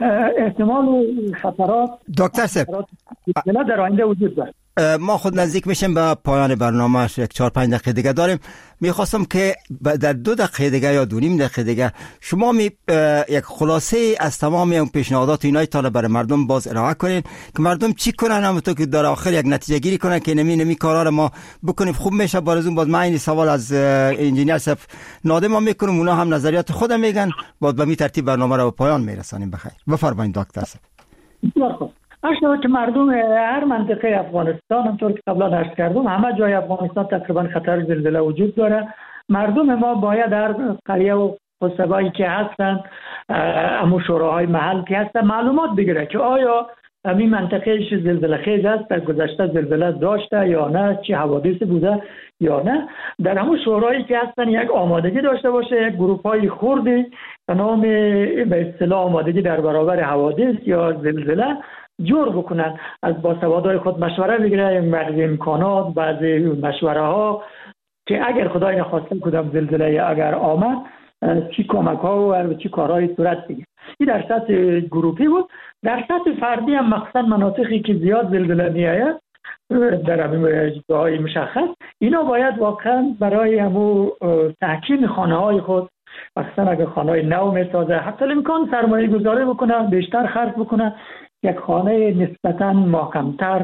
[SPEAKER 12] احتمال خطرات
[SPEAKER 7] دکتر صاحب
[SPEAKER 12] در آینده وجود داره.
[SPEAKER 7] ما خود نزدیک میشیم به پایان برنامه، یک چهار پنج دقیقه دیگه داریم. میخواستم که در دو دقیقه دیگه یا دو نیم دقیقه دیگه شما می یک خلاصه از تمام اون پیشنهادات اینای تا برای مردم باز ارائه کنین که مردم چی کنن، همونطور که در آخر یک نتیجه گیری کنن که نمی نمی کارا رو ما بکنیم خوب میشه. بارزون باز من این سوال از انجینیر صاحب نادم ما میکنم، اونا هم نظریات خود میگن، باز به می ترتیب برنامه رو به پایان میرسانیم. بخیر بفرمایید دکتر صاحب.
[SPEAKER 12] اشتباه که مردم هر منطقه افغانستان همطور که قبلا عرض کردم همه جای افغانستان تقریبا خطر زلزله وجود داره. مردم ما باید در قریه و قصبایی که هستن، امو شوراهای محل که هستن معلومات بگیره که آیا این منطقه زلزله خیز است، در گذشته زلزله داشته یا نه، چه حوادثی بوده یا نه. در همون شورایی که هستن یک آمادگی داشته باشه، یک گروه های خردی به نام به اصطلاح آمادگی در برابر حوادث یا زلزله جور بکنن، از باسوادهای خود مشوره بگیرن، بعضی امکانات، بعضی مشوره ها که اگر خدای نخواسته کدام زلزله اگر آمد چی کمک ها و چی کارهای صورت بگیره. این در سطح گروپی بود. در سطح فردی هم مخصوصا مناطقی که زیاد زلزله میآید در همین جاهای مشخص، اینا باید واقعا برای همو تحکیم خانه های خود، مخصوصا اگر خانه های نو میسازه، حتی امکان سرمایه گذاری بکنه، بیشتر خرج بکنه، یک خانه نسبتاً محکمتر،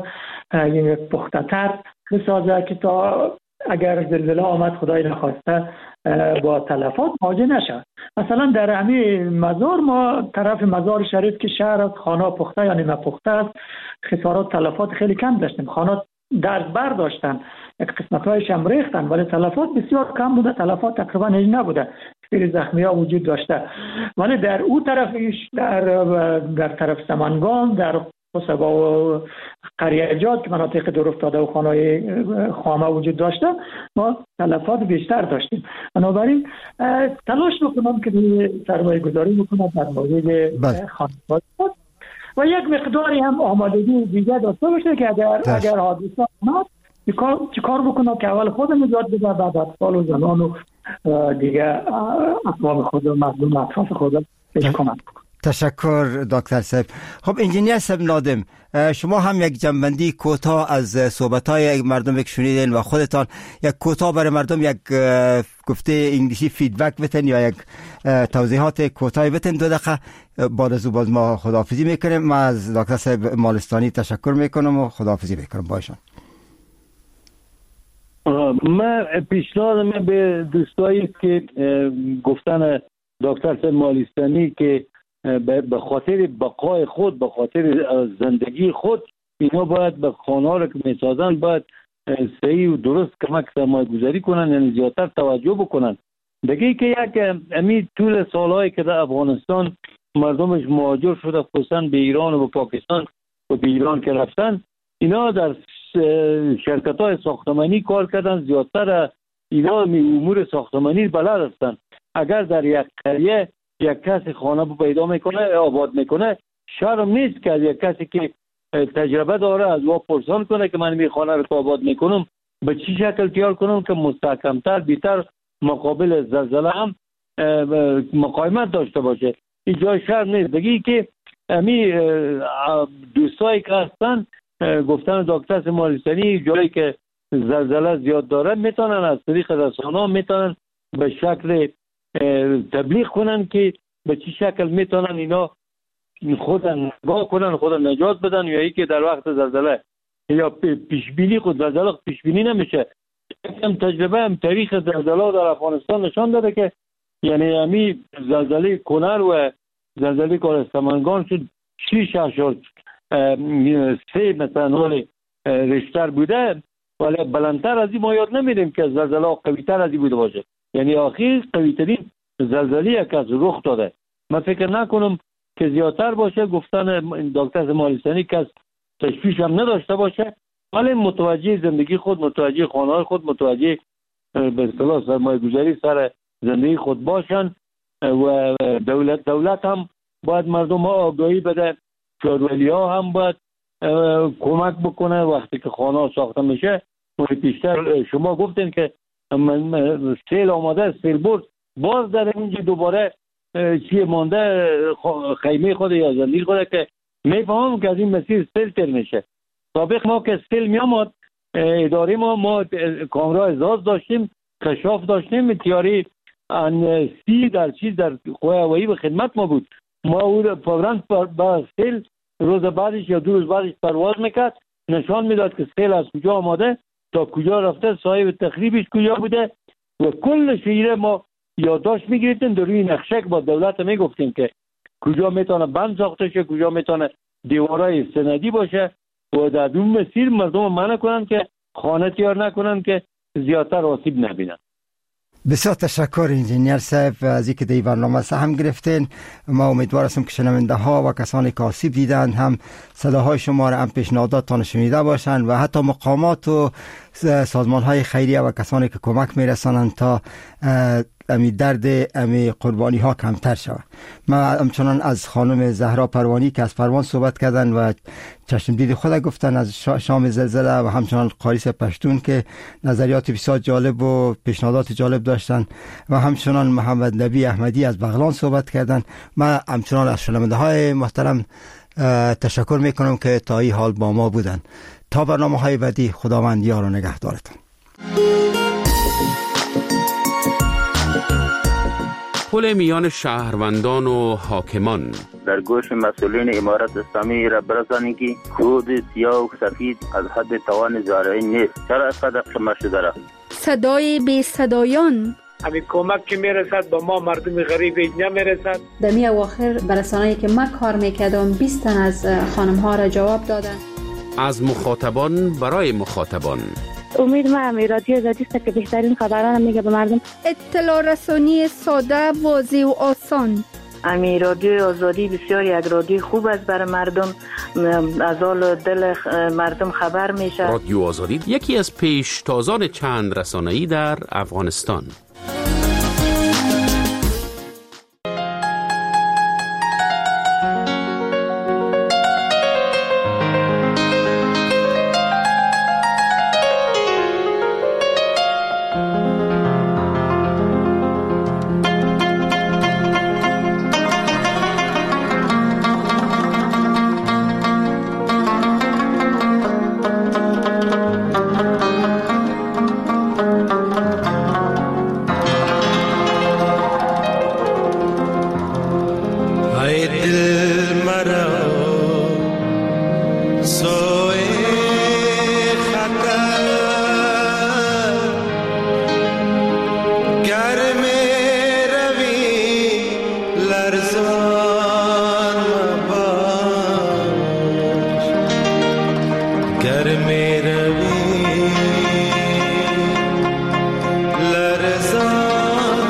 [SPEAKER 12] پخته‌تر بسازه که تا اگر زلزله آمد خدای نخواسته با تلفات مواجه نشه. مثلا در همین مزار ما طرف مزار شریف که شهر خانه پخته یا نیمه پخته است، خسارات تلفات خیلی کم داشتیم. خانه درز بر داشتن، یک قسمت‌هایش هم ریختن ولی تلفات بسیار کم بوده، تلفات تقریبا هیچ نبوده، خیلی زخمی ها وجود داشته. ولی در اون طرفش در در طرف سمنگان، در قصبه و قریجات که مناطق دور افتاده و خانه‌های خامه وجود داشته، ما تلفات بیشتر داشتیم. بنابراین تلاش بکنم که سرمایه گذاری بکنم در مورد خانوات و یک مقداری هم آمادگی دیگه داشته باشه که اگر داشت. اگر حادثه اومد چیکار چیکار بکنم که اول خودم نجات بده، بعد اطفال و زنان و دیگه اقوام خود و مردم اطراف خود بهش کمک بکنم.
[SPEAKER 7] تشکر دکتر صاحب. خب انجینیر صاحب نادم، شما هم یک جنبندی کوتاه از صحبت‌های مردم یک شنیدین و خودتان یک کوتاه برای مردم یک گفته انگلیسی فیدبک بتن یا یک توضیحات کوتاهی بتن، دو دقیقه بعد از باز ما خداحافظی میکنیم. من از دکتر صاحب مالستانی تشکر میکنم و خداحافظی میکنم باشون.
[SPEAKER 11] من پیشنهاد من به دوستایی که گفتن دکتر مالستانی که به خاطر بقای خود، به خاطر زندگی خود، اینا باید به خانه‌ها رو که میسازن باید صحیح و درست کمک سرمایه گذاری کنن، یعنی زیادتر توجه بکنن. دیگه که یک امی طول سالهایی که در افغانستان مردمش مهاجر شده، خصوصا به ایران و به پاکستان و به ایران که رفتن، اینا در شرکت های ساختمانی کار کردن، زیادتر اینا امور ساختمانی بلد هستن. اگر در یک قریه یک کسی خانه پیدا میکنه، آباد میکنه، شرم نیست که یک کسی که تجربه داره از ما پرسان کنه که من می خانه رو آباد میکنم به چی شکل تیار کنم که مستحکمتر، بیتر مقابل زلزله هم مقاومت داشته باشه. این جای شرم نیست. دیگه که امی دوستایی که هستن گفتن دکتر مالستانی جایی که زلزله زیاد داره میتونن از طریق رسانه‌ها میتونن به شکل تبلیغ کنن که به چی شکل میتونن اینا خودن نگاه کنن، خودن نجات بدن، یا ای که در وقت زلزله یا پیش بینی خود زلزله پیش بینی نمیشه. هم تجربه هم تاریخ زلزله در افغانستان نشان داده که یعنی امی زلزله کنر و زلزله کارستمنگان شد شش اشار سه مثلا ریشتر بوده، ولی بلندتر از این ما یاد نمیدیم که زلزله قویتر از این بوده باشه. یعنی آخر قویترین زلزله که از رخ داده. من فکر نکنم که زیادتر باشه. گفتن دکتر مالستانی که از تشویش هم نداشته باشه، ولی متوجه زندگی خود، متوجه خانه‌های خود، متوجه به اصطلاح سرمایه گذاری سر زندگی خود باشن. و دولت دولت هم باید مردم ها آگاهی بده، شورولی ها هم باید کمک بکنه وقتی که خانه ها ساخته میشه. پیشتر شما گفتین که سیل آماده، سیل برد، باز در اینجا دوباره چیه مانده خیمه خود یا زندگی خود که میفهمم که از این مسیر سیل تر میشه. سابق ما که سیل میامد اداره ما ما کامرا ازاز داشتیم، کشاف داشتیم، تیاری ان سی در چیز در قوه هوایی به خدمت ما بود. ما او فوراً با سیل روز بعدش یا دو روز بعدش پرواز میکرد، نشان میداد که سیل از کجا آماده تا کجا رفته، صاحب تخریبش کجا بوده و کل شیره ما یادداشت میگرفتیم. در روی نقشه با دولت میگفتیم که کجا میتونه بند ساخته شه، کجا میتونه دیوارای سندی باشه و در اون مسیر مردم منع کنن که خانه تیار نکنن که زیادتر آسیب نبینن.
[SPEAKER 7] بسیار تشکر انجینیر صاحب از اینکه در برنامه سهم گرفتین. ما امیدوار هستم که شنونده ها و کسانی که آسیب دیدن هم صداهای شما را هم پیشنهاداتتان شنیده باشند و حتی مقامات و سازمان های خیریه و کسانی که کمک میرسانند تا امی درد امی قربانی ها کمتر شود. ما همچنان از خانم زهرا پروانی که از پروان صحبت کردن و چشم دید خود گفتن از شام زلزله و همچنان قاریس پشتون که نظریات بسیار جالب و پیشنهادات جالب داشتن و همچنان محمد نبی احمدی از بغلان صحبت کردن. ما همچنان از شنونده های محترم تشکر میکنم که تا این حال با ما بودن. تا برنامه های بعدی، خداوند یار و نگهدارتان.
[SPEAKER 15] پل میان شهروندان و حاکمان.
[SPEAKER 16] در گوش مسئولین امارت اسلامی را برسانید که خود سیاه و سفید از حد توان زارعی نیست. چرا اینقدر قمه شده را؟ صدای بی صدایان.
[SPEAKER 12] همین کمک که میرسد با ما مردم غریب نمیرسد.
[SPEAKER 17] در می اواخر برسانه‌ای که من کار میکردم بیست تن از خانم ها را جواب دادن.
[SPEAKER 15] از مخاطبان برای مخاطبان.
[SPEAKER 2] امید ما هم رادیو آزادی است که بهترین خبران میگه به مردم.
[SPEAKER 18] اطلاع رسانی ساده، واضح و آسان.
[SPEAKER 19] امی رادیو آزادی بسیار یک رادیو خوب است برای مردم، از حال دل مردم خبر میشه.
[SPEAKER 15] رادیو آزادی یکی از پیشتازان چند رسانه‌ای در افغانستان.
[SPEAKER 20] घर में रवि لرزان مباش گر می روی لرزان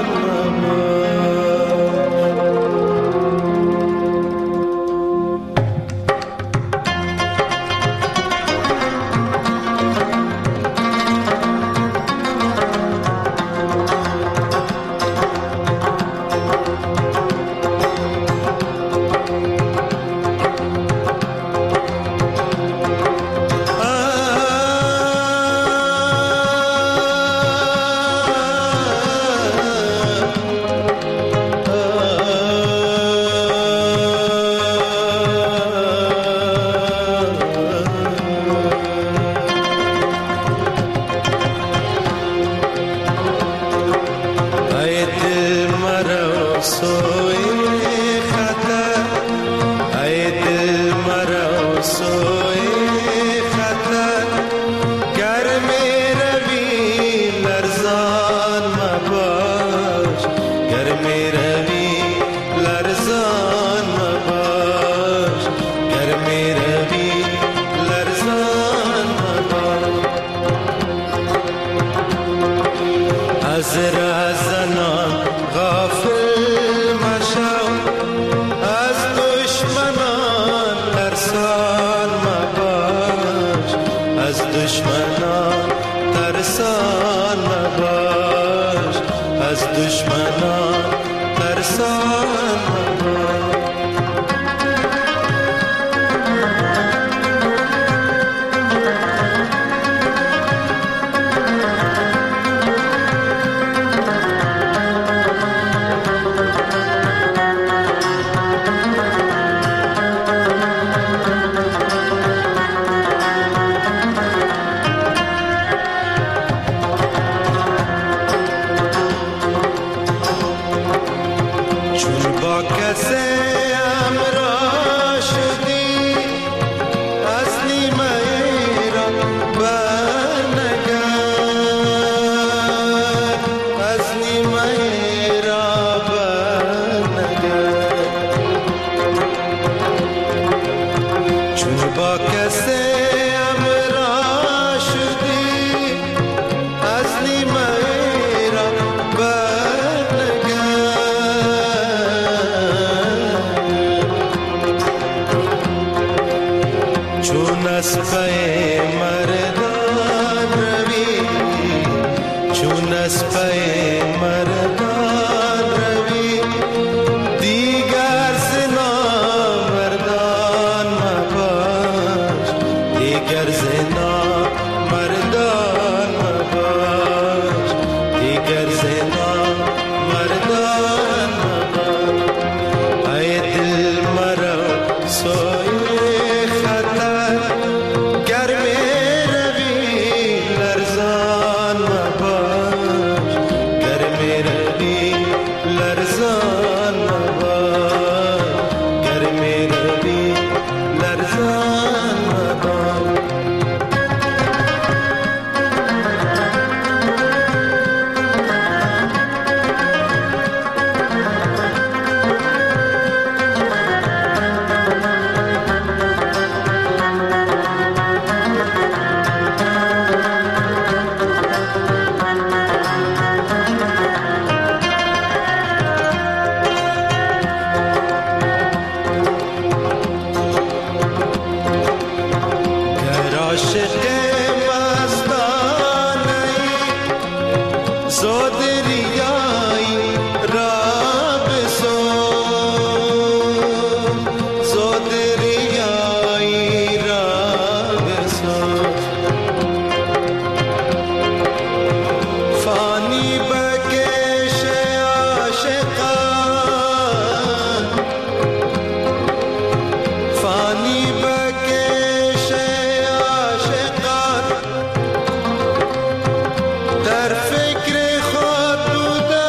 [SPEAKER 20] در فکر خود بودم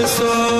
[SPEAKER 20] سو